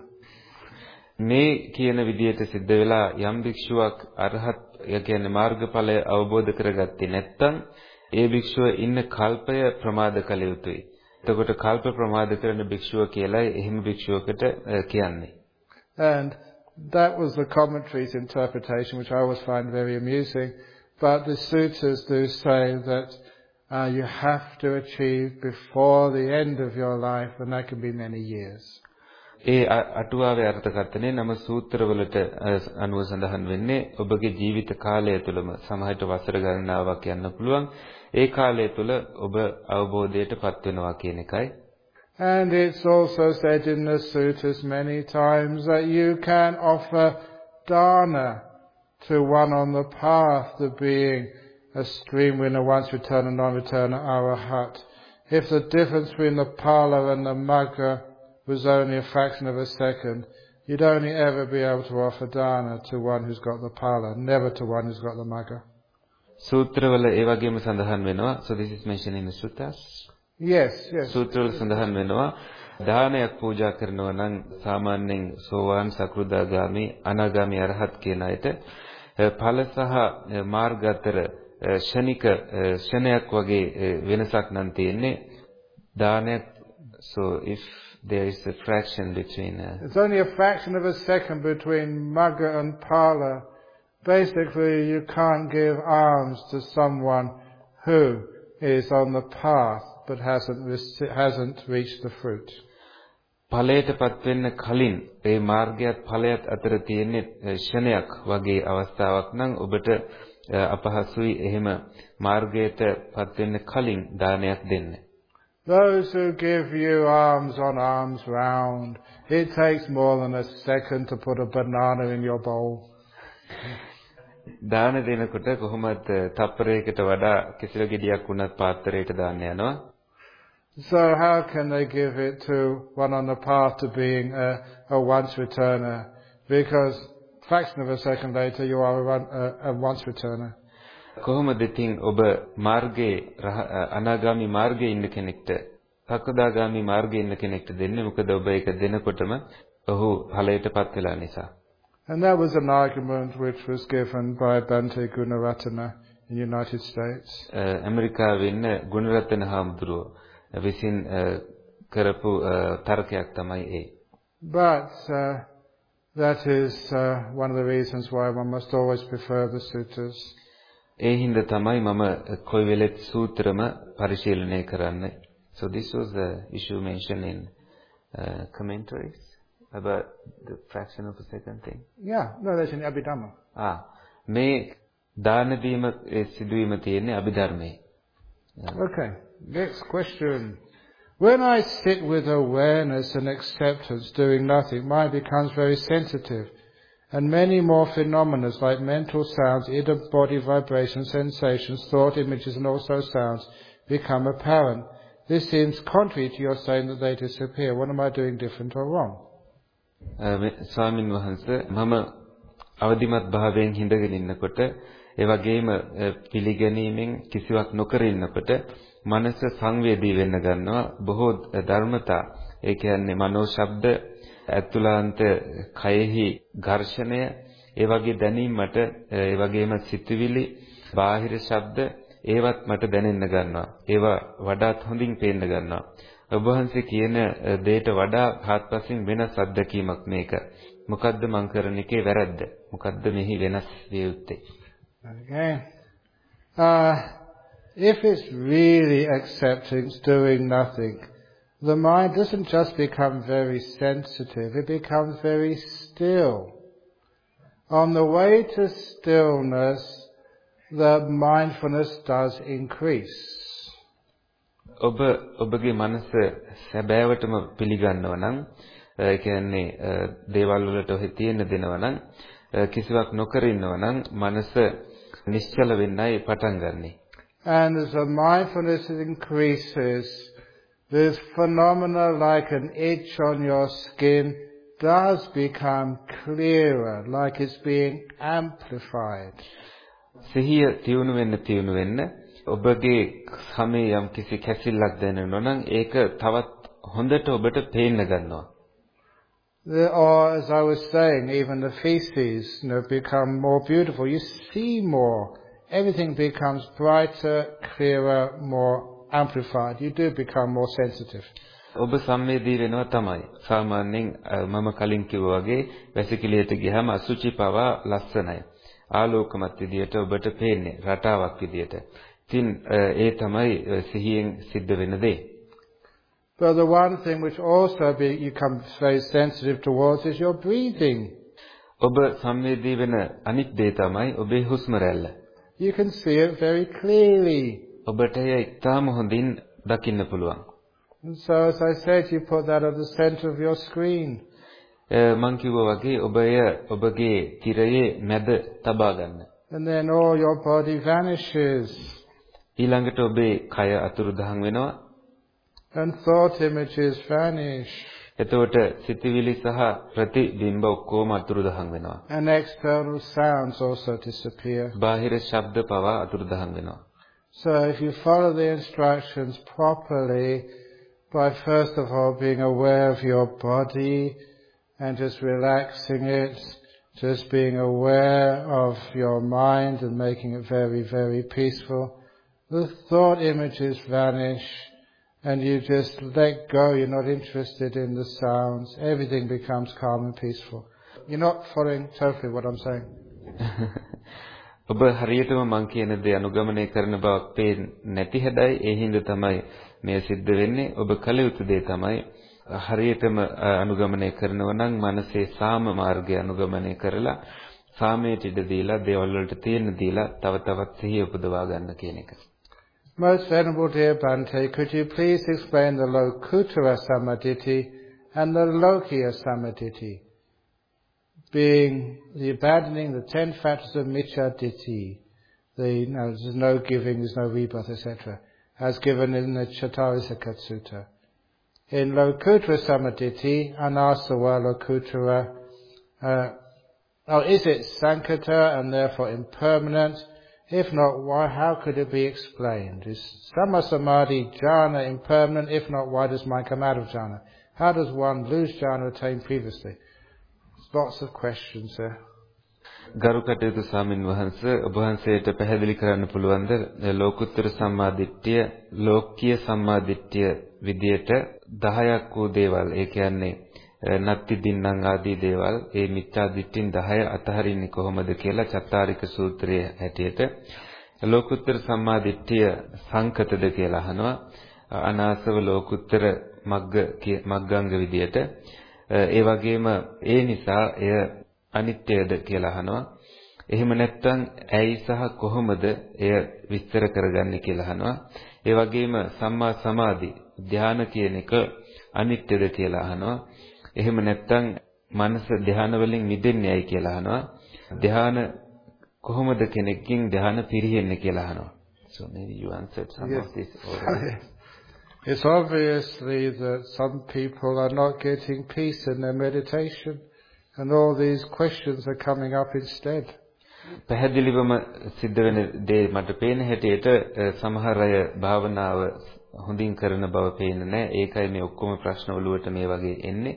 මේ කියන විදිහට සිද්ධ වෙලා යම් භික්ෂුවක් අරහත් කියන්නේ මාර්ගඵලය අවබෝධ කරගත්තේ නැත්නම් ඒ භික්ෂුව ඉන්න කල්පය ප්‍රමාද කළ යුතුයි. එතකොට කල්ප ප්‍රමාද කරන භික්ෂුව කියලායි එහෙම භික්ෂුවකට කියන්නේ. And that was the commentary's interpretation, which I always find very amusing. But the suttas do say that you have to achieve before the end of your life, and that can be many years. ඒ අටුවාවේ අර්ථකථනය නම සූත්‍රවලට අනුව සඳහන් වෙන්නේ ඔබගේ ජීවිත කාලය තුළම සමහරට වසර ගණනාවක් යන්න පුළුවන්. ඒ කාලය තුළ ඔබ අවබෝධයටපත් වෙනවා කියන එකයි. And it's also said in the sutras many times that you can offer dana to one on the path to being a stream winner, once returner, non-returner, arahat. If the difference between the pala and the magga was only a fraction of a second, you'd only ever be able to offer dana to one who's got the pala, never to one who's got the magga. සූත්‍රවල ඒ වගේම සඳහන් වෙනවා. So this is mentioned in the suttas. Yes. සූත්‍රවල සඳහන් වෙනවා දානයක් පූජා කරනවා නම් සාමාන්‍යයෙන් සෝවාන් සකෘදාගාමි අනාගාමි අරහත් කියන අයට ඵල සහ මාර්ග අතර ෂණයක් වගේ වෙනසක් නම් තියෙන්නේ දානයක්. So if there is a fraction between it's only a fraction of a second between magga and pala. Basically, you can't give alms to someone who is on the path but hasn't reached the fruit. ඵලයටපත් වෙන්න කලින් ඒ මාර්ගයත් ඵලයත් අතර තියෙන ෂණයක් වගේ අවස්ථාවක් නම් ඔබට අපහසුයි එහෙම මාර්ගයටපත් වෙන්න කලින් දානයක් දෙන්න. Those who give you alms on alms round, it takes more than a second to put a banana in your bowl. දාන දෙනකොට කොහොමද තප්පරයකට වඩා කිසිල ගෙඩියක් වුණත් පාත්‍රයට දාන්න යනවා. So how can they give it to one on the path to being a once returner? Because fraction of a second later you are a once returner. කොහොමද ඉතින් ඔබ මාර්ගයේ අනාගාමි මාර්ගයේ ඉන්න කෙනෙක්ට සකදාගාමි මාර්ගයේ ඉන්න කෙනෙක්ට දෙන්නේ? මොකද ඔබ ඒක දෙනකොටම ඔහු ඵලයටපත් වෙලා නිසා. And that was an argument which was given by Bhante Gunaratana in the United States. ඇමරිකාවේ ඉන්න ගුණරත්න හාමුදුරුවෝ විසින් කරපු තර්කයක් තමයි ඒ. But that is one of the reasons why one must always prefer the sutras. ඒ හින්දා තමයි මම කොයි වෙලෙත් සූත්‍රම පරිශීලනය කරන්නේ. So this was the issue mentioned in commentaries about the fraction of a second thing. Yeah, no, that's in Abhidhamma. මේ දාන දීම සිදුවීම තියෙන්නේ අභිධර්මයේ. Okay, next question. When I sit with awareness and acceptance doing nothing, mind becomes very sensitive, and many more phenomena like mental sounds, inner body vibrations, sensations, thought images and also sounds become apparent. This seems contrary to your saying that they disappear. What am I doing different or wrong? ස්වාමින් වහන්සේ මම අවදිමත් භාවයෙන් හිඳගෙන ඉන්නකොට ඒ වගේම පිළිගැනීමෙන් කිසිවක් නොකර ඉන්නකොට මනස සංවේදී වෙන්න ගන්නවා. බොහෝ ධර්මතා ඒ කියන්නේ මනෝ ශබ්ද ඇතුළාන්ත කයෙහි ඝර්ෂණය ඒ වගේ දැනීම් මට ඒ වගේම සිතුවිලි බාහිර ශබ්ද ඒවත් මට දැනෙන්න ගන්නවා. ඒවා වඩාත් හොඳින් පේන්න ගන්නවා. ඔබ වහන්සේ කියන දෙයට වඩා හාත්පසින් වෙනස් අත්දැකීමක් මේක. මොකද්ද මං කරන එකේ වැරද්ද? මොකද්ද මෙහි වෙනස් විය යුත්තේ? Okay. If it's really accepting doing nothing, the mind doesn't just become very sensitive, it becomes very still. On the way to stillness, the mindfulness does increase. ඔබගේ මනස සැබෑවටම පිළිගන්නව නම් ඒ කියන්නේ දේවල් වලට ඔහි තියෙන දෙනවා නම් කිසිවක් නොකර ඉන්නව නම් මනස නිශ්චල වෙන්නයි පටන් ගන්නෙ. And as the mindfulness increases, this phenomena like an itch on your skin does become clearer, like it's being amplified. සිහිය තියුණු වෙන්න ඔබගේ සමේ යම් කිසි කැසිල්ලක් දැනෙනවා නම් ඒක තවත් හොඳට ඔබට පේන්න ගන්නවා. Or as I was saying, even the feces, become more beautiful. You see more. Everything becomes brighter, clearer, more amplified. You do become more sensitive. ඔබ සංවේදී වෙනවා තමයි. සාමාන්‍යයෙන් මම කලින් කිව්වා වගේ වැසිකිළියට ගියාම අසුචි පවා ලස්සනයි. ආලෝකමත් විදියට ඔබට පේන්නේ රටාවක් විදියට. ඉතින් ඒ තමයි සිහියෙන් සිද්ධ වෙන දේ. But the one thing which also you become very sensitive towards is your breathing. ඔබ සංවේදී වෙන අනිත් දේ තමයි ඔබේ හුස්ම රැල්ල. You can see it very clearly. ඔබට එය ඉතාම හොඳින් දකින්න පුළුවන්. And so, as I said, you put that at the center of your screen. මං කිව්වා වගේ ඔබ එය ඔබගේ තිරයේ මැද තබා ගන්න. And then all your body vanishes. ඊළඟට ඔබේ කය අතුරුදහන් වෙනවා. And thought images vanish. එතකොට සිතවිලි සහ ප්‍රතිබිම්බ ඔක්කොම අතුරුදහන් වෙනවා. And external sounds also disappear. බාහිර ශබ්ද පවා අතුරුදහන් වෙනවා. So if you follow the instructions properly, by first of all being aware of your body and just relaxing it, just being aware of your mind and making it very, very peaceful, the thought images vanish and you just let go. You're not interested in the sounds. Everything becomes calm and peaceful. You're not following totally what I'm saying. ඔබ හරියටම මං කියන දේ අනුගමනය කරන බවක් පේන්නේ නැති හැබැයි ඒ හින්දා තමයි මේ සිද්ධ වෙන්නේ. ඔබ කල යුතු දේ තමයි හරියටම අනුගමනය කරනවා නම් මනසේ සාම මාර්ගය අනුගමනය කරලා සාමයට ඉඩ දීලා දේවල් වලට තේන්න දීලා තව තවත් සිහිය උපදවා ගන්න කියන එක. Most Venerable dear Bhante, could you please explain the Lokuttara Samadhi and the Lokiya Samadhi? Being the abandoning the 10 factors of Micchaditthi, there's no giving, there's no rebirth, etc., as given in the Chattarisaka Sutta. In Lokuttara Samadhi, Anasava Lokuttara, is it Sankata and therefore impermanent? If not, why? How could it be explained? Is Samma Samadhi jhana impermanent? If not, why does one come out of jhana? How does one lose jhana attained previously? Lots of questions there. ගරු කටයුතු ස්වාමින් වහන්සේ ඔබ වහන්සේට පැහැදිලි කරන්න පුළුවන්ද ලෝකුත්තර සම්මාදිට්ඨිය ලෝකීය සම්මාදිට්ඨිය විදියට 10ක් වූ දේවල් ඒ කියන්නේ නත්ති දින්නම් ආදී දේවල් ඒ මිත්‍යා දිට්ඨින් 10 අතහරින්නේ කොහොමද කියලා චත්තාරික සූත්‍රයේ හැටියට ලෝකුත්තර සම්මාදිට්ඨිය සංකතද කියලා අහනවා අනාසව ලෝකුත්තර මග්ගංග විදියට ඒ වගේම ඒ නිසා එය අනිත්‍යද කියලා අහනවා. එහෙම නැත්නම් ඇයි සහ කොහොමද එය විස්තර කරගන්නේ කියලා අහනවා. ඒ වගේම සම්මා සමාධි ධ්‍යාන කියන එක අනිත්‍යද කියලා අහනවා. එහෙම නැත්නම් මනස ධ්‍යාන වලින් මිදෙන්නේ ඇයි කියලා අහනවා. ධ්‍යාන කොහොමද කෙනෙක්ගෙන් ධ්‍යාන පිරෙන්නේ කියලා අහනවා. So maybe you answered some of this already. It's obviously that some people are not getting peace in their meditation. And all these questions are coming up instead. පැහැදිලිවම සිද්ධ වෙන දේ මට පේන හැටියට සමහර අය භාවනාව හොඳින් කරන බව පේන්නේ නැහැ. ඒකයි මේ ඔක්කොම ප්‍රශ්න වලට මේ වගේ එන්නේ.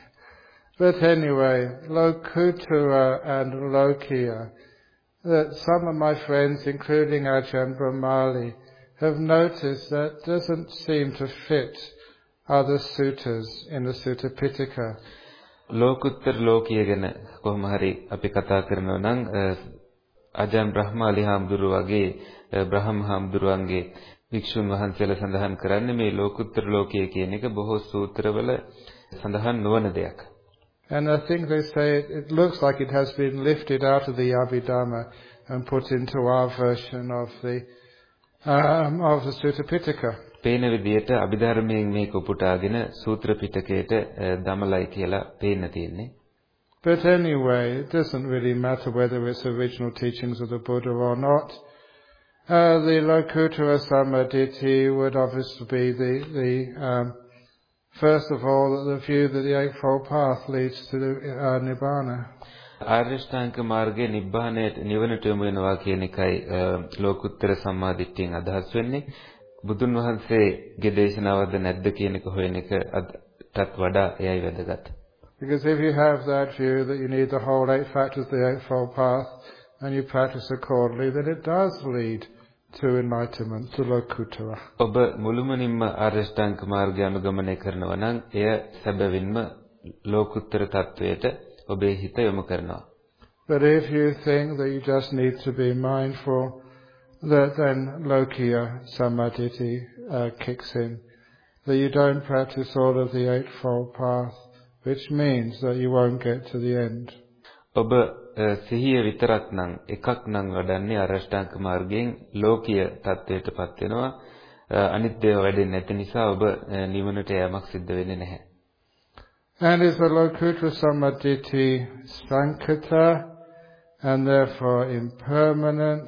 But anyway, Lokuttara and Lokiya, that some of my friends, including Ajahn Brahmali, have noticed that doesn't seem to fit other suttas in the Sutta Pitaka. ලෝකුත්තර ලෝකීය ගැන කොහොම හරි අපි කතා කරනවා නම් අජාන් බ්‍රහ්මාලි හාමුදුරුව වගේ බ්‍රහ්ම හාමුදුරුවන්ගේ වික්ෂුන් වහන්සේලා සඳහන් කරන්නේ මේ ලෝකුත්තර ලෝකීය කියන එක බොහෝ සූත්‍රවල සඳහන් නොවන දෙයක්. And I think they say it looks like it has been lifted out of the Abhidhamma and put into our version of the Sutta Pitaka. පේන විදිහට අභිධර්මයෙන් මේක උපුටාගෙන සූත්‍ර පිටකයට දමලයි කියලා පේන්න තියෙන්නේ. But anyway, it doesn't really matter whether it's original teachings of the Buddha or not. The Lokuttara Samadhi would obviously be the first of all, the view that the Eightfold Path leads to Nibbana. ආර්යශ්‍රාංක මාර්ගයේ නිබ්බාණයට නිවනට යොමු වෙනවා කියන එකයි ලෝකුත්තර සම්මාදිට්ඨියෙන් අදහස් වෙන්නේ. බුදුන් වහන්සේගේ දේශනාවද නැද්ද කියන එක හොයන එකටත් වඩා එයයි වැදගත්. Because if you have that view that you need the whole 8 factors of the Eightfold Path and you practice accordingly, then it does lead to enlightenment, to Lokuttara. ඔබ මුළුමනින්ම ආර්යශ්‍රාංක මාර්ගය අනුගමනය කරනවා නම් එය සැබවින්ම ලෝකුත්තර තත්වයට ඔබේ හිත යොමු කරනවා. But if you think that you just need to be mindful, that then Lokiya Samadhi kicks in. that you don't practice all of the Eightfold Path, which means that you won't get to the end. ඔබ සිහිය විතරක් නම් එකක් නම් වඩන්නේ අරෂ්ඨාංග මාර්ගයෙන් ලෝකීය තත්වයටපත් වෙනවා. අනිත් දේවල් වැඩෙන්නේ නැති නිසා ඔබ නිවනට යෑමක් සිද්ධ වෙන්නේ නැහැ. And is the Lokuttara Sammaditthi Sankata and therefore impermanent?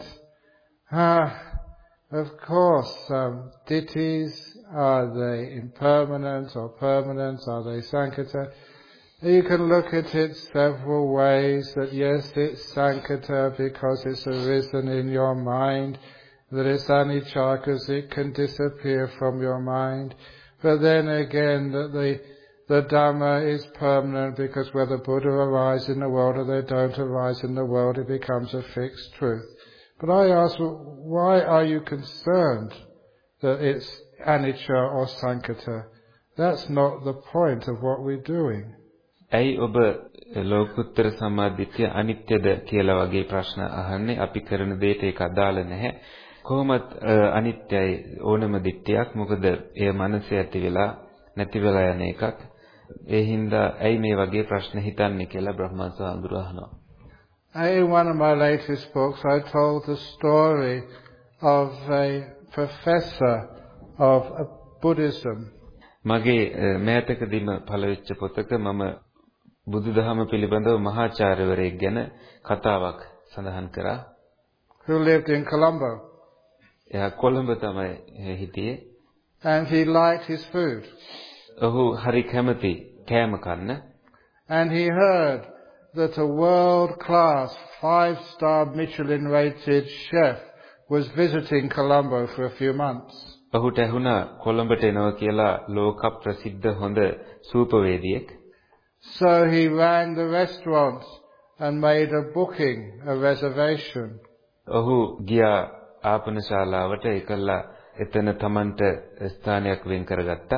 Of course, ditthis, are they impermanent or permanent? Are they Sankata? You can look at it several ways, that yes, it's Sankata because it's arisen in your mind, that it's anicca because it can disappear from your mind, but then again that the Dhamma is permanent because whether Buddha arise in the world or they don't arise in the world, it becomes a fixed truth. But I ask, why are you concerned that it's anicca or Sankata? That's not the point of what we're doing. ඇයි ඔබ ලෝකුත්තර සම්මාදිට්ඨිය අනිත්‍යද කියලා වගේ ප්‍රශ්න අහන්නේ? අපි කරන දෙයට ඒක අදාළ නැහැ. කොහොමත් අනිත්‍යයි ඕනම දිට්ඨියක්. මොකද එය මනසේ ඇති වෙලා නැති වෙලා යන එකක්. ඒ හින්දා ඇයි මේ වගේ ප්‍රශ්න හිතන්නේ කියලා බ්‍රහ්මංස හඳුර අහනවා. In one of my latest books, I told the story of a professor of Buddhism. මගේ මෑතකදීම පළවෙච්ච පොතක මම බුදුදහම පිළිබඳව මහාචාර්යවරයෙක් ගැන කතාවක් සඳහන් කරා. Who lived in Colombo. එයා කොළඹ තමයි හිටියේ. And he liked his food. ඔහු හරි කැමති කෑම කන්න. And he heard that a world-class 5-star Michelin-rated chef was visiting Colombo for a few months. ඔහුට ඇහුණා කොළඹට එනවා කියලා ලෝක ප්‍රසිද්ධ හොඳ සූපවේදියෙක්. So he rang the restaurant and made a booking, a reservation. ඔහු ගියා ආපනශාලාවට ඒකලා එතන Tamanට ස්ථානයක් වෙන් කරගත්තා.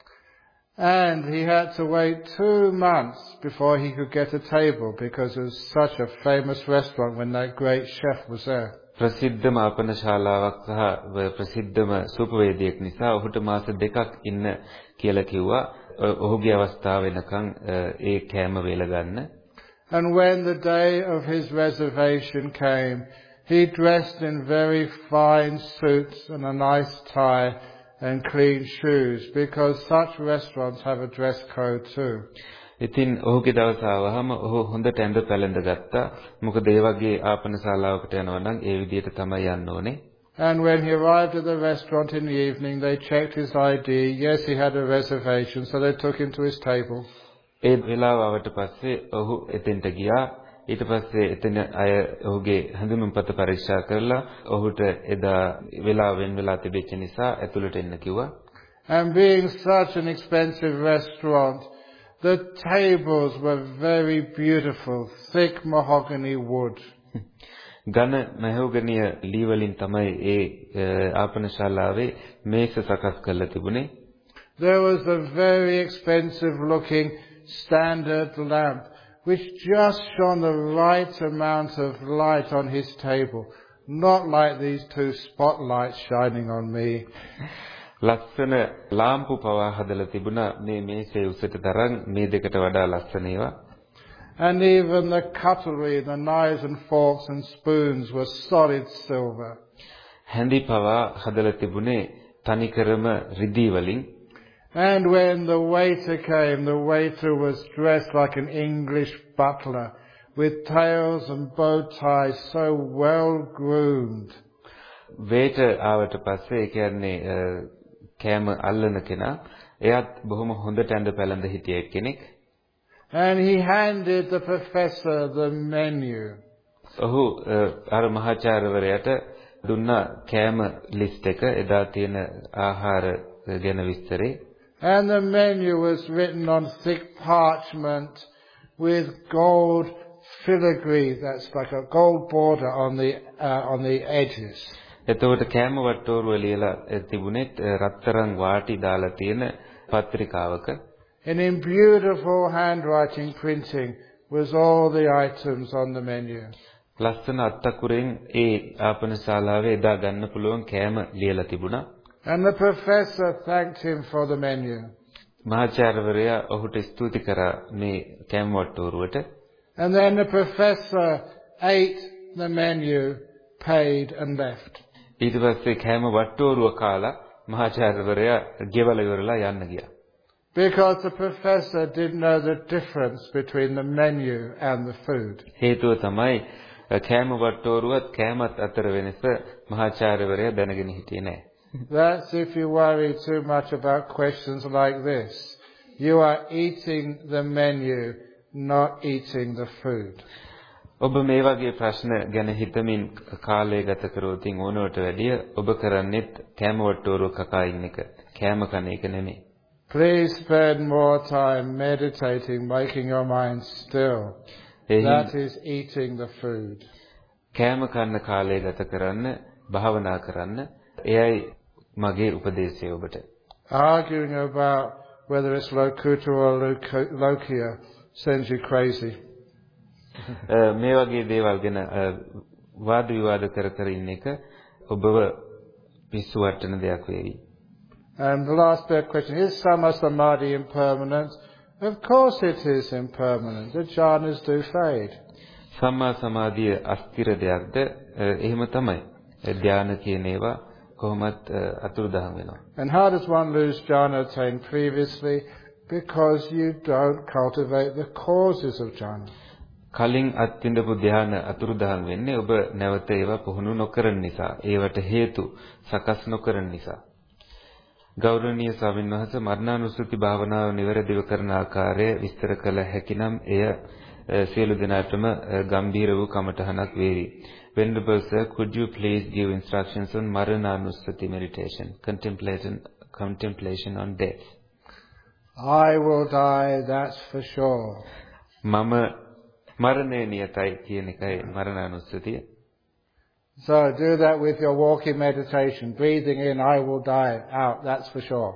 And he had to wait 2 months before he could get a table because it was such a famous restaurant when that great chef was there. ප්‍රසිද්ධම ආපනශාලාවක් සහ ප්‍රසිද්ධම සූපවේදියෙක් නිසා ඔහුට මාස 2ක් ඉන්න කියලා කිව්වා. ඔහුගේ අවස්ථාව වෙනකන් ඒ කෑම වේල ගන්න. And when the day of his reservation came, he dressed in very fine suits and a nice tie and clean shoes, because such restaurants have a dress code too. ඉතින් ඔහුගේ දවස ආවහම ඔහු හොඳට ඇඳ පැළඳ ගත්තා. මොකද ඒ වගේ ආපනශාලාවකට යනවා නම් ඒ විදිහට තමයි යන්න ඕනේ. And when he arrived at the restaurant in the evening, they checked his ID. Yes, he had a reservation, so they took him to his table. ඒ වෙලාව ආවට පස්සේ ඔහු එතෙන්ට ගියා. ඊට පස්සේ එතන අය ඔහුගේ හැඳුනුම්පත පරීක්ෂා කරලා ඔහුට එදා වෙලාව වෙන වෙලා තිබෙච්ච නිසා ඇතුළට එන්න කිව්වා. And being such an expensive restaurant, the tables were very beautiful, thick mahogany wood. ඝන මහෝගනිය ලී වලින් තමයි ඒ ආපනශාලාවේ මේස සකස් කරලා තිබුණේ. There was a very expensive looking standard lamp which just shone the right amount of light on his table, not like these 2 spotlights shining on me. ලස්සන ලාම්පු පවා හදලා තිබුණා මේ මේසේ උසට තරම් මේ දෙකට වඩා ලස්සන ඒවා. And even the cutlery, the knives and forks and spoons were solid silver. හැඳි පවා හදලා තිබුණේ තනිකරම රිදී වලින්. And when the waiter came, the waiter was dressed like an English butler, with tails and bow ties so well groomed. waiter ආවට පස්සේ ඒ කියන්නේ කෑම අල්ලන කෙනා එයාත් බොහොම හොඳට ඇඳ පැළඳ හිටිය කෙනෙක්. And he handed the professor the menu. ඔහු අර මහාචාර්යවරයාට දුන්නා කෑම ලිස්ට් එක එදා තියෙන ආහාර ගැන විස්තරේ. And the menu was written on thick parchment with gold filigree, that's like a gold border on the edges. එතකොට කෑම වට්ටෝරුව ලියලා තිබුණේ රත්තරන් වාටි දාලා තියෙන පත්‍රිකාවක. And in beautiful handwriting printing was all the items on the menu. ලස්සන අත්තකුරෙන් ඒ ආපනශාලාවේ එදා ගන්න පුළුවන් කෑම ලියලා තිබුණා. And the professor thanked him for the menu. මහාචාර්යවරයා ඔහුට ස්තුති කරා මේ කැම වට්ටෝරුවට. And then the professor ate the menu, paid and left. ඊට පස්සේ කැම වට්ටෝරුව කාලා මහාචාර්යවරයා ගෙවල ඉවරලා යන්න ගියා. Because the professor didn't know the difference between the menu and the food. හේතුව තමයි කැම වට්ටෝරුවත් කැමත් අතර වෙනස මහාචාර්යවරයා දැනගෙන හිටියේ නැහැ. That's if you worry too much about questions like this. You are eating the menu, not eating the food. ඔබ මේ වගේ ප්‍රශ්න ගැන හිතමින් කාලය ගත කරොත් ඕනවට වැඩිය ඔබ කරන්නේත් කැම වට්ටෝරුව කකා ඉන්න එක. කැම කන එක නෙමෙයි. Please spend more time meditating, making your mind still. That is eating the food. කැම කන්න කාලය ගත කරන්න, භාවනා කරන්න. එයයි මගේ උපදේශය ඔබට. Arguing about whether it's Lokuta or Lokia sends you crazy. මේ වගේ දේවල් ගැන වාද විවාද කර කර ඉන්න එක ඔබව පිස්සු වටන දෙයක් වෙයි. And the last bit of question, is Sama Samadhi impermanent? Of course it is impermanent. The jhanas do fade. සම්මා සමාධිය අස්තිර දෙයක්ද? එහෙම තමයි. ධ්‍යාන කියන ඒවා කොහොමත් අතුරුදහන් වෙනවා. And how does one lose jhana attained previously? Because you don't cultivate the causes of jhana. කලින් අත්විඳපු ධ්‍යාන අතුරුදහන් වෙන්නේ ඔබ නැවත ඒවා පුහුණු නොකරන නිසා. ඒවට හේතු සකස් නොකරන නිසා. ගෞරවනීය ස්වාමීන් වහන්සේ මරණානුස්සති භාවනාව නිවැරදිව කරන ආකාරය විස්තර කළ හැකිනම් එය සියලු දෙනාටම ගම්බීර වූ කමඨහනක් වේවි. Venerable sir, could you please give instructions on Marananussati meditation, contemplation on death? I will die, that's for sure. මම මරණය නියතයි කියන එකයි මරණානුස්සතිය. So do that with your walking meditation, breathing in, I will die, out, that's for sure.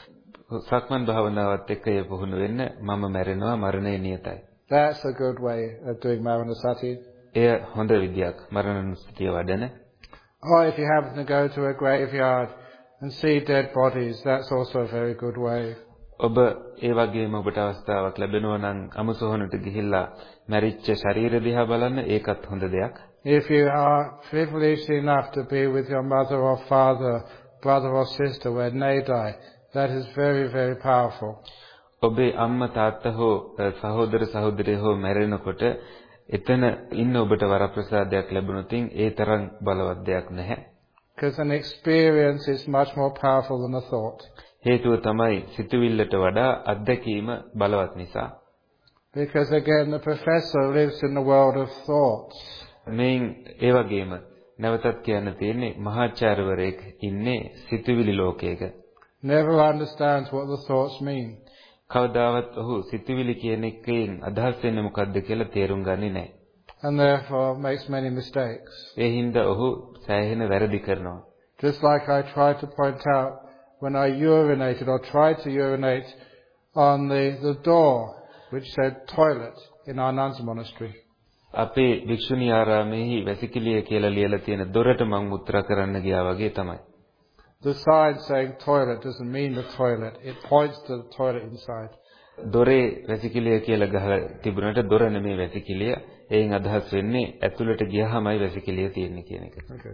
සක්මන් භාවනාවත් එක්ක ඒ පුහුණු වෙන්න මම මැරෙනවා මරණය නියතයි. That's a good way of doing Maranasati. එය හොඳ විදියක් මරණානුස්සතිය වඩන. Or if you happen to go to a graveyard and see dead bodies, that's also a very good way. ඔබ ඒ වගේම ඔබට අවස්ථාවක් ලැබෙනවා නම් අමුසොහොනට ගිහිල්ලා මැරිච්ච ශරීර දිහා බලන්න ඒකත් හොඳ දෙයක්. If you are privileged enough to be with your mother or father, brother or sister when they die, that is very, very powerful. ඔබේ අම්මා තාත්තා හෝ සහෝදර සහෝදරිය හෝ මැරෙනකොට එතන ඉන්න ඔබට වරප්‍රසාදයක් ලැබුණොත් ඒ තරම් බලවත් දෙයක් නැහැ. Because an experience is much more powerful than a thought. හේතුව තමයි සිතුවිල්ලට වඩා අත්දැකීම බලවත් නිසා. Because again the professor lives in the world of thoughts. මේන් ඒ වගේම නැවතත් කියන්න තියෙන්නේ මහාචාර්යවරයෙක් ඉන්නේ සිතුවිලි ලෝකයක. Never understands what the thoughts mean. කවදාවත් ඔහු සිතුවිලි කියන එකෙන් අදහස් වෙන්නේ මොකක්ද කියලා තේරුම් ගන්නේ නැහැ. And therefore makes many mistakes. ඒ හින්දා ඔහු සෑහෙන වැරදි කරනවා. Just like I tried to point out when I urinated or tried to urinate on the door which said toilet in our nuns monastery. අපේ වික්ෂුණී ආරාමෙහි වැසිකිළිය කියලා ලියලා තියෙන දොරට මම මුත්‍රා කරන්න ගියා වගේ තමයි. The sign saying toilet doesn't mean the toilet. It points to the toilet inside. දොරේ වැසිකිළිය කියලා ගහලා තිබුණාට දොර නෙමෙයි වැසිකිළිය. එයින් අදහස් වෙන්නේ ඇතුළට ගියාමයි වැසිකිළිය තියෙන්නේ කියන එක. Okay.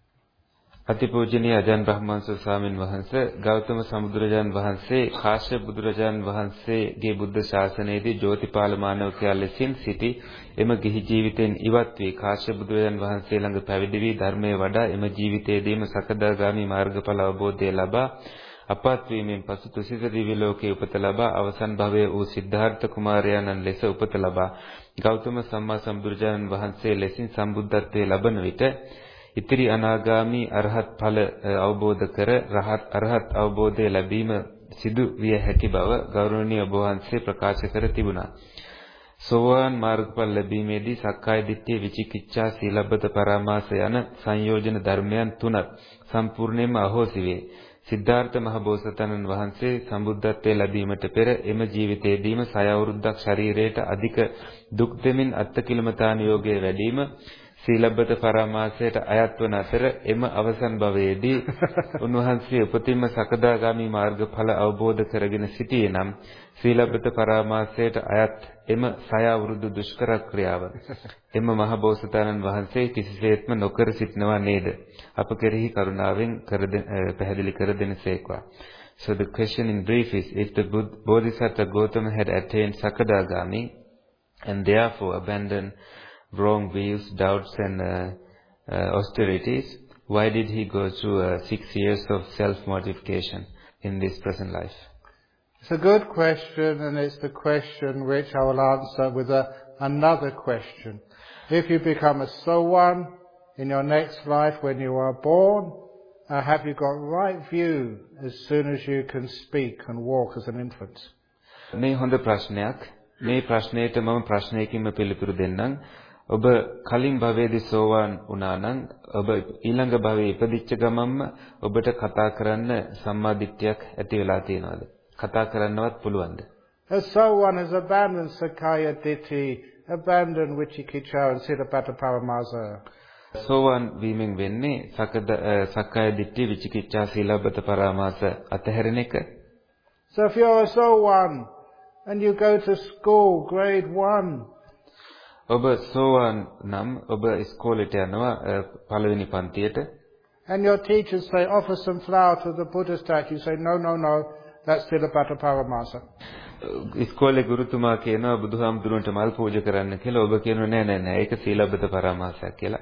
අතිපූජනීය අජන් බ්‍රහ්මංස ස්වාමින් වහන්සේ ගෞතම සම්බුදුරජාන් වහන්සේ කාශ්‍යප බුදුරජාන් වහන්සේගේ බුද්ධ ශාසනයේදී ජෝතිපාල මානවකයා ලෙසින් සිටි එම ගිහි ජීවිතෙන් ඉවත් වී කාශ්‍යප බුදුරජාන් වහන්සේ ළඟ පැවිදි වී ධර්මයේ වඩා එම ජීවිතයේදීම සකදාගාමි මාර්ගඵල අවබෝධය ලබා අපත් වීමෙන් පසු තුසිත දිව්‍ය ලෝකයේ උපත ලබා අවසන් භවයේ වූ සිද්ධාර්ථ කුමාරයාණන් ලෙස උපත ලබා ගෞතම සම්මා සම්බුදුරජාණන් වහන්සේ ලෙසින් සම්බුද්ධත්වයේ ලබන විට ඉතිරි අනාගාමි අරහත් ඵල අවබෝධ කර අරහත් අවබෝධය ලැබීම සිදු විය හැකි බව ගෞරවනීය ඔබ වහන්සේ ප්‍රකාශ කර තිබුණා. සෝවාන් මාර්ගඵල ලැබීමේදී සක්කාය දිට්ඨිය විචිකිච්ඡා සීලබ්බත පරාමාස යන සංයෝජන ධර්මයන් තුනක් සම්පූර්ණයෙන්ම අහෝසි වේ. සිද්ධාර්ථ මහ බෝසතාණන් වහන්සේ සම්බුද්ධත්වයේ ලැබීමට පෙර එම ජීවිතයේදීම 6 අවුරුද්දක් ශරීරයට අධික දුක් දෙමින් අත්කිලමතාන යෝගයේ වැඩිම සීලබ්බත පරාමාසයට අයත් වන අතර එම අවසන් භවයේදී උන්වහන්සේ උපතින්ම සකදාගාමි මාර්ගඵල අවබෝධ කරගෙන සිටියේ නම් සීලබ්බත පරාමාසයට අයත් එම 6 අවුරුදු දුෂ්කර ක්‍රියාව එම මහ බෝසතාණන් වහන්සේ කිසිසේත්ම නොකර සිටනවා නේද? අප කෙරෙහි කරුණාවෙන් පැහැදිලි කර දෙනසේක්වා. So the question in brief is, if the Bodhisattva Gautama had attained Sakadagami and therefore abandoned wrong views, doubts and austerities, why did he go through 6 years of self-mortification in this present life? It's a good question, and it's the question which I will answer with another question. If you become a Sowan in your next life when you are born, have you got right view as soon as you can speak and walk as an infant? මේ හොඳ ප්‍රශ්නයක්. මේ ප්‍රශ්නයට මම ප්‍රශ්නයකින්ම පිළිතුරු දෙන්නම්. ඔබ කලින් භවයේදී සෝවාන් වුණා නම් ඔබ ඊළඟ භවයේ ඉපදිච්ච ගමන්ම ඔබට කතා කරන්න සම්මාදිට්ඨියක් ඇති වෙලා තියෙනවද? කතා කරන්නවත් පුළුවන්ද? A Sowan has abandoned Sakaya Ditti, abandoned Vicikiccha and Siddhapata Paramasa. සෝවාන් වීමෙන් වෙන්නේ සක්කාය දිට්ඨිය, විචිකිච්ඡා, සීලබ්බත පරාමාස අතහැරෙන එක. So if you're a Sowan and you go to school, grade 1, ඔබ සෝවාන් නම් ඔබ ඉස්කෝලේට යනවා පළවෙනි පන්තියට. and your teachers say, offer some flower to the Buddha statue, you say, no, that's Siddhapata Paramasa. ඉස්කෝලේ ගුරුතුමා කියනවා බුදුහාමුදුරන්ට මල් පූජා කරන්න කියලා. ඔබ කියනවා නෑ ඒක සීලබ්බත පරාමාසයක් කියලා.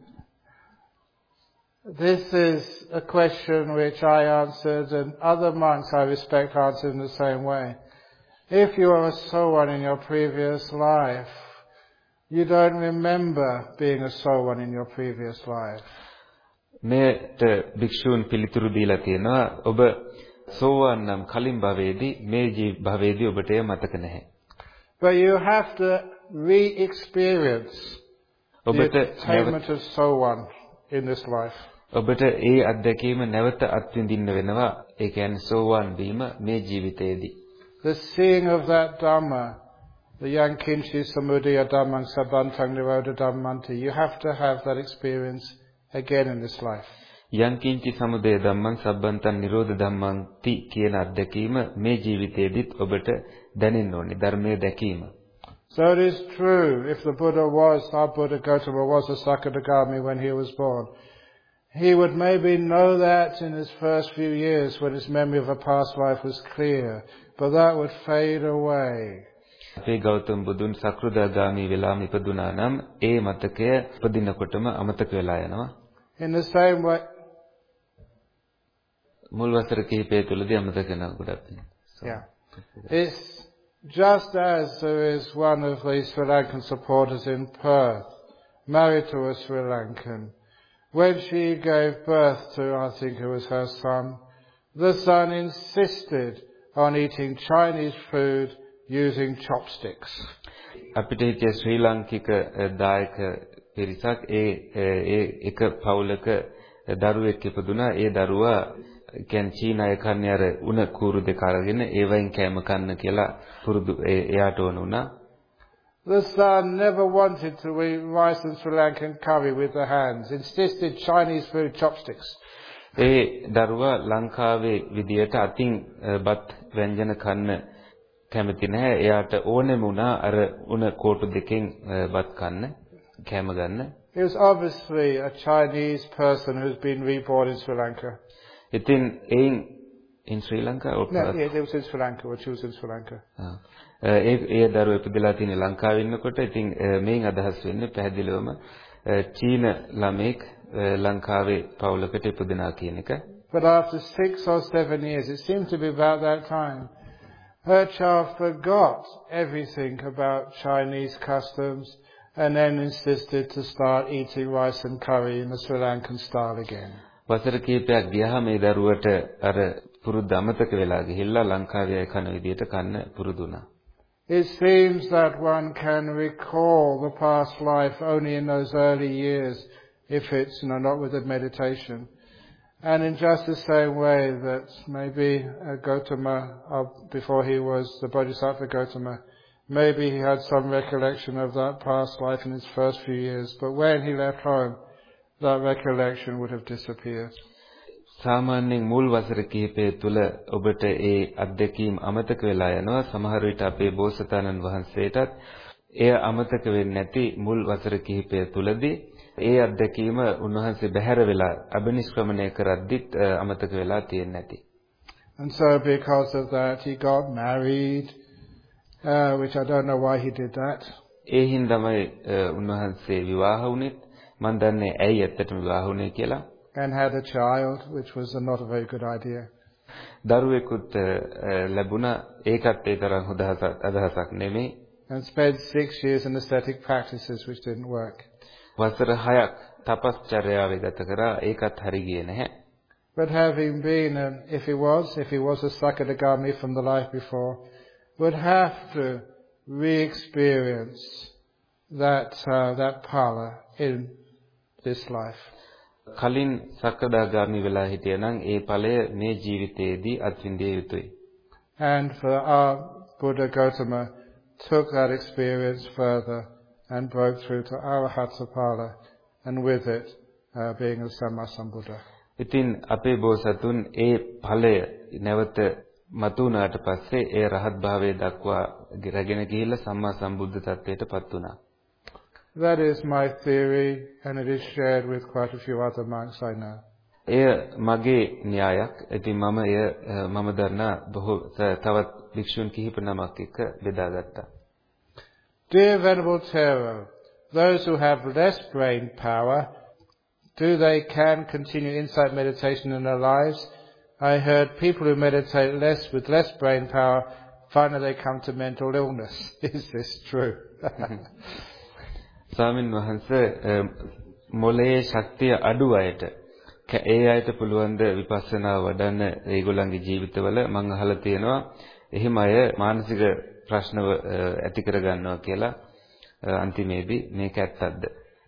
This is a question which I answered, and other monks I respect answered in the same way. If you are a Sowan in your previous life, you don't remember being a Sowan in your previous life. මේට භික්ෂූන් පිළිතුරු දීලා තියෙනවා ඔබ සෝවාන් නම් කලින් භවයේදී මේ භවයේදී ඔබට එය මතක නැහැ. But you have to re-experience the attainment of Sowan in this life. ඔබට ඒ අත්දැකීම නැවත අත්විඳින්න වෙනවා. ඒ කියන්නේ සෝවාන් වීම මේ ජීවිතයේදී. The seeing of that Dhamma, the Yankinchi Samudaya Dhammang Sabantang Nirodha Dhammanti, you have to have that experience again in this life. යංකින්චි සමුදය ධම්මං සබ්බන්තං නිරෝධ ධම්මං ති කියන අත්දැකීම මේ ජීවිතයේදීත් ඔබට දැනෙන්න ඕනේ. ධර්මයේ දැකීම. So it is true, if the Buddha was, our Buddha Gautama was a Sakadagami when he was born, he would maybe know that in his first few years when his memory of a past life was clear, but that would fade away. අපේ ගෞතම බුදුන් සක්‍රුදාගාමී වෙලාම ඉපදුනා නම් ඒ මතකය උපදිනකොටම අමතක වෙලා යනවා. In the same way, මුල් වසර කිහිපය තුළදී අමතක වෙනවා ගොඩක්. Yeah. It's just as there is one of the Sri Lankan supporters in Perth, married to a Sri Lankan. When she gave birth to, I think it was her son, the son insisted on eating Chinese food using chopsticks. අපිට හිතේ ශ්‍රී ලාංකික දායක පිරිසක් ඒ එක පවුලක දරුවෙක් ඉපදුනා. ඒ දරුවා කියන්නේ චීනාය කන්නේ අර උණ කූරු දෙක අරගෙන ඒවයින් කෑම කන්න කියලා පුරුදු එයාට ඕන වුණා. The son never wanted to eat rice and Sri Lankan curry with the hands, insisted Chinese food chopsticks. ඒ දරුවා ලංකාවේ විදියට අතින් බත් ව්‍යංජන කන්න කැමති නැහැ. එයාට ඕනෙම වුණා අර උණ කෝටු දෙකෙන් බත් කන්න, කෑම ගන්න. He was obviously a Chinese person who's been reborn in Sri Lanka. ඉතින් එයින් in Sri Lanka or No, yeah, it was in Sri Lanka, or she was in Sri Lanka. ඒ දරුවා ඉපදලා තියෙන ලංකාවේ ඉන්නකොට ඉතින් මේන් අදහස් වෙන්නේ පැහැදිලිවම චීන ළමෙක් ලංකාවේ පවුලකට ඉපදුනා කියන එක. But after 6 or 7 years, it seemed to be about that time, her child forgot everything about Chinese customs and then insisted to start eating rice and curry in the Sri Lankan style again. වසර කිහිපයක් ගියාම මේ දරුවට අර පුරුද්ද අමතක වෙලා ගිහිල්ලා ලංකාවේ කන විදියට කන්න පුරුදු වුණා. It seems that one can recall the past life only in those early years, if it's not with the meditation. And in just the same way that maybe Gautama, before he was the Bodhisattva Gautama, Maybe he had some recollection of that past life in his first few years, but when he left home, that recollection would have disappeared. සාමාන්‍යයෙන් මුල් වසර කිහිපය තුළ ඔබට ඒ අත්දැකීම් අමතක වෙලා යනවා. සමහර විට අපේ බෝසතාණන් වහන්සේටත් එය අමතක වෙන්නේ නැති මුල් වසර කිහිපය තුළදී ඒ අත්දැකීම උන්වහන්සේ බැහැර වෙලා අබිනිෂ්ක්‍රමණය කරද්දිත් අමතක වෙලා තියෙන්නේ නැති. And so because of that he got married, which I don't know why he did that. ඒ හින්දාමයි උන්වහන්සේ විවාහ වුණෙත්. මම දන්නේ ඇයි ඇත්තටම විවාහ වුණේ කියලා. And had a child, which was not a very good idea. දරුවෙකුත් ලැබුණා. ඒකත් ඒ තරම් හොඳ අදහසක් නෙමෙයි. And spent 6 years in ascetic practices which didn't work. වසර 6ක් තපස්චර්යාවේ ගත කරා. ඒකත් හරි ගියේ නැහැ. But having been, if he was a Sakadagami from the life before, would have to re-experience that pala in this life. කලින් සක්‍රදාගාමි වෙලා හිටියනම් ඒ ඵලය මේ ජීවිතයේදී අත්විඳිය යුතුයි. And for our Buddha Gautama took that experience further and broke through to Arahatsapala, and with it being a Sammasambuddha. ඉතින් අපේ බෝසතුන් ඒ ඵලය නැවත මතුණාට පස්සේ ඒ රහත් භාවයේ දක්වා ගිරගෙන ගිහිල්ලා සම්මා සම්බුද්ධ තත්ත්වයටපත් වුණා. That is my theory, and it is shared with quite a few other monks I know. එය මගේ න්‍යායක්. ඉතින් මම දන්නා බොහෝ තවත් භික්ෂුන් කිහිප නමක් එක්ක බෙදාගත්තා. Dear Venerable Tero, those who have less brain power, can continue insight meditation in their lives? I heard people who meditate with less brain power, finally they come to mental illness. Is this true? ස්වාමීන් වහන්සේ මොළයේ ශක්තිය අඩු අයට ඒ අයට පුළුවන් ද විපස්සනා වඩන්න ඒගොල්ලන්ගේ ජීවිතවල මම අහලා තියෙනවා එහෙම අය මානසික ප්‍රශ්න ඇති කර ගන්නවා කියලා අන්තිමේදී මේක ඇත්තක්ද?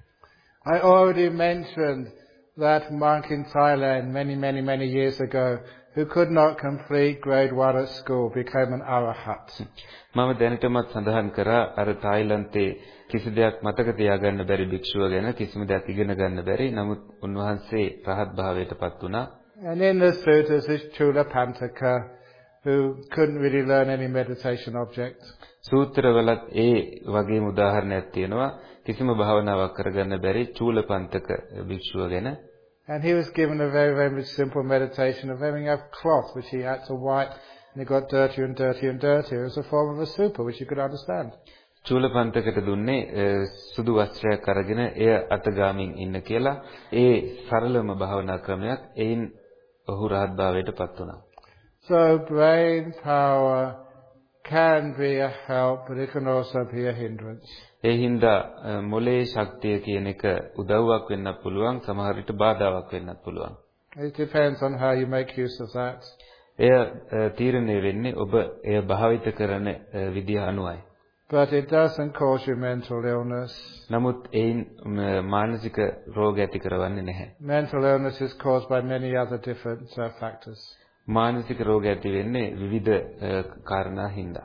I already mentioned that monk in Thailand many years ago who could not complete grade 1 at school became an arahat. මම දැනටමත් සඳහන් කරා අර තායිලන්තේ කිසි දෙයක් මතක තියාගන්න බැරි භික්ෂුව ගැන කිසිම දෙයක් ඉගෙන ගන්න බැරි නමුත් උන්වහන්සේ රහත් භාවයටපත් වුණා. And in the sutras is Chula Pantaka who couldn't really learn any meditation object. සූත්‍රවලත් ඒ වගේම උදාහරණයක් තියෙනවා කිසිම භාවනාවක් කරගන්න බැරි චූලපන්තක භික්ෂුව ගැන. And he was given a very simple meditation of having a cloth which he had to wipe, and it got dirtier and dirtier and dirtier. It was a form of a supa which you could understand. චූලපන්තකට දුන්නේ සුදු වස්ත්‍රයක් අරගෙන එය අතගාමින් ඉන්න කියලා. ඒ සරලම භාවනා ක්‍රමයක්. එයින් ඔහු රහත් භාවයටපත් වුණා. So brain power can be a help, but it can also be a hindrance. ඒ හින්දා මොළයේ ශක්තිය කියන එක උදව්වක් වෙන්නත් පුළුවන්, සමහර විට බාධාවක් වෙන්නත් පුළුවන්. It depends on how you make use of that. එය තීරණය වෙන්නේ ඔබ එය භාවිත කරන විදිහ අනුවයි. But it doesn't cause you mental illness. නමුත් ඒයින් මානසික රෝග ඇති කරවන්නේ නැහැ. Mental illness is caused by many other different factors. මානසික රෝග ඇති වෙන්නේ විවිධ කාරණා හින්දා.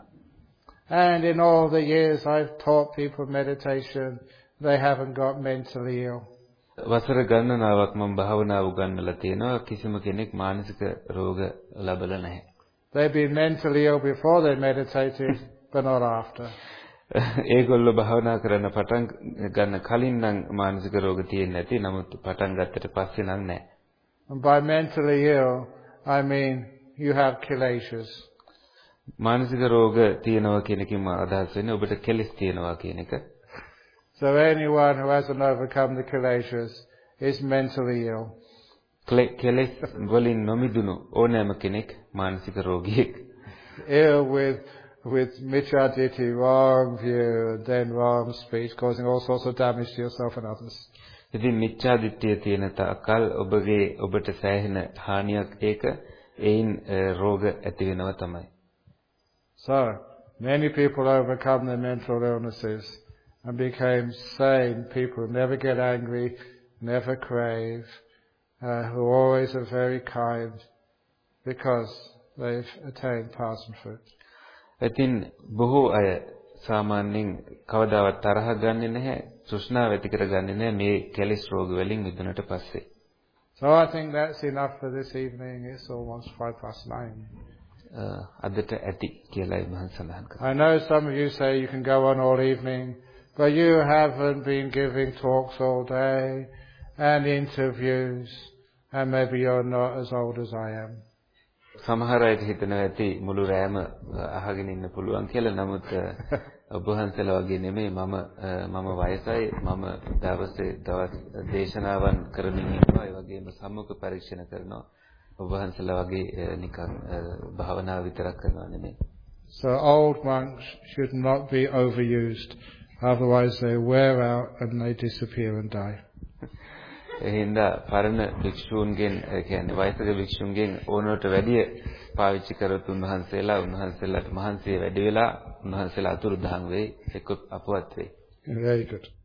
And in all the years I've taught people meditation, they haven't got mentally ill. වසර ගණනාවක් මම භාවනාව උගන්වලා තියෙනවා කිසිම කෙනෙක් මානසික රෝග ලැබලා නැහැ. They've been mentally ill before they meditated, but not after. ඒගොල්ලෝ භාවනා කරන්න පටන් ගන්න කලින් නම් මානසික රෝග තියෙන්නේ නැති නමුත් පටන් ගත්තට පස්සේ නම් නැහැ. And by mentally ill, I mean you have kileshas. මානසික රෝග තියෙනවා කියන එකෙන් අදහස් වෙන්නේ ඔබට කෙලෙස් තියෙනවා කියන එක. So anyone who hasn't overcome the kileshas is mentally ill. කෙලෙස් වලින් නොමිදුණු ඕනෑම කෙනෙක් මානසික රෝගියෙක්. Ill with micchaditi, wrong view, then wrong speech, causing all sorts of damage to yourself and others. ඉතින් මිච්ඡා දිට්ඨිය තියෙන තාකල් ඔබට සෑහෙන හානියක් ඒක ඒයින් රෝග ඇති වෙනවා තමයි. So many people overcome their mental illnesses and became sane people, never get angry, never crave, who always are very kind because they've attained passion fruit. ඉතින් බොහෝ අය සාමාන්‍යයෙන් කවදාවත් තරහ ගන්නෙ නැහැ, තෘෂ්ණාව ඇති කරගන්නේ නැහැ මේ කෙලෙස් රෝග වලින් මිදුණට පස්සේ. So I think that's enough for this evening. It's almost 9:05. අදට ඇති කියලායි මම සඳහන් කරන්නේ. I know some of you say you can go on all evening, but you haven't been giving talks all day and interviews, and maybe you're not as old as I am. සමහර අයට හිතනවා ඇති මුළු රෑම අහගෙන ඉන්න පුළුවන් කියලා. නමුත් ඔබ වහන්සේලා වගේ නෙමෙයි මම වයසයි, මම දවස් දේශනාවන් කරමින් ඉන්නවා, ඒ වගේම සම්මුඛ පරීක්ෂණ කරනවා. ඔබ වහන්සේලා වගේ නිකන් භාවනාව විතරක් කරනවා නෙමෙයි. So old monks should not be overused, otherwise they wear out and they disappear and die. එහෙනම් පරණ භික්ෂූන්ගෙන් කියන්නේ වයසක භික්ෂූන්ගෙන් ඕනකට වැඩිය පාවිච්චි කරත් උන්වහන්සේලාට මහන්සිය වැඩි වෙලා උන්වහන්සේලා අතුරුදහන් වෙයි, එක්ක අපවත් වෙයි. Very good.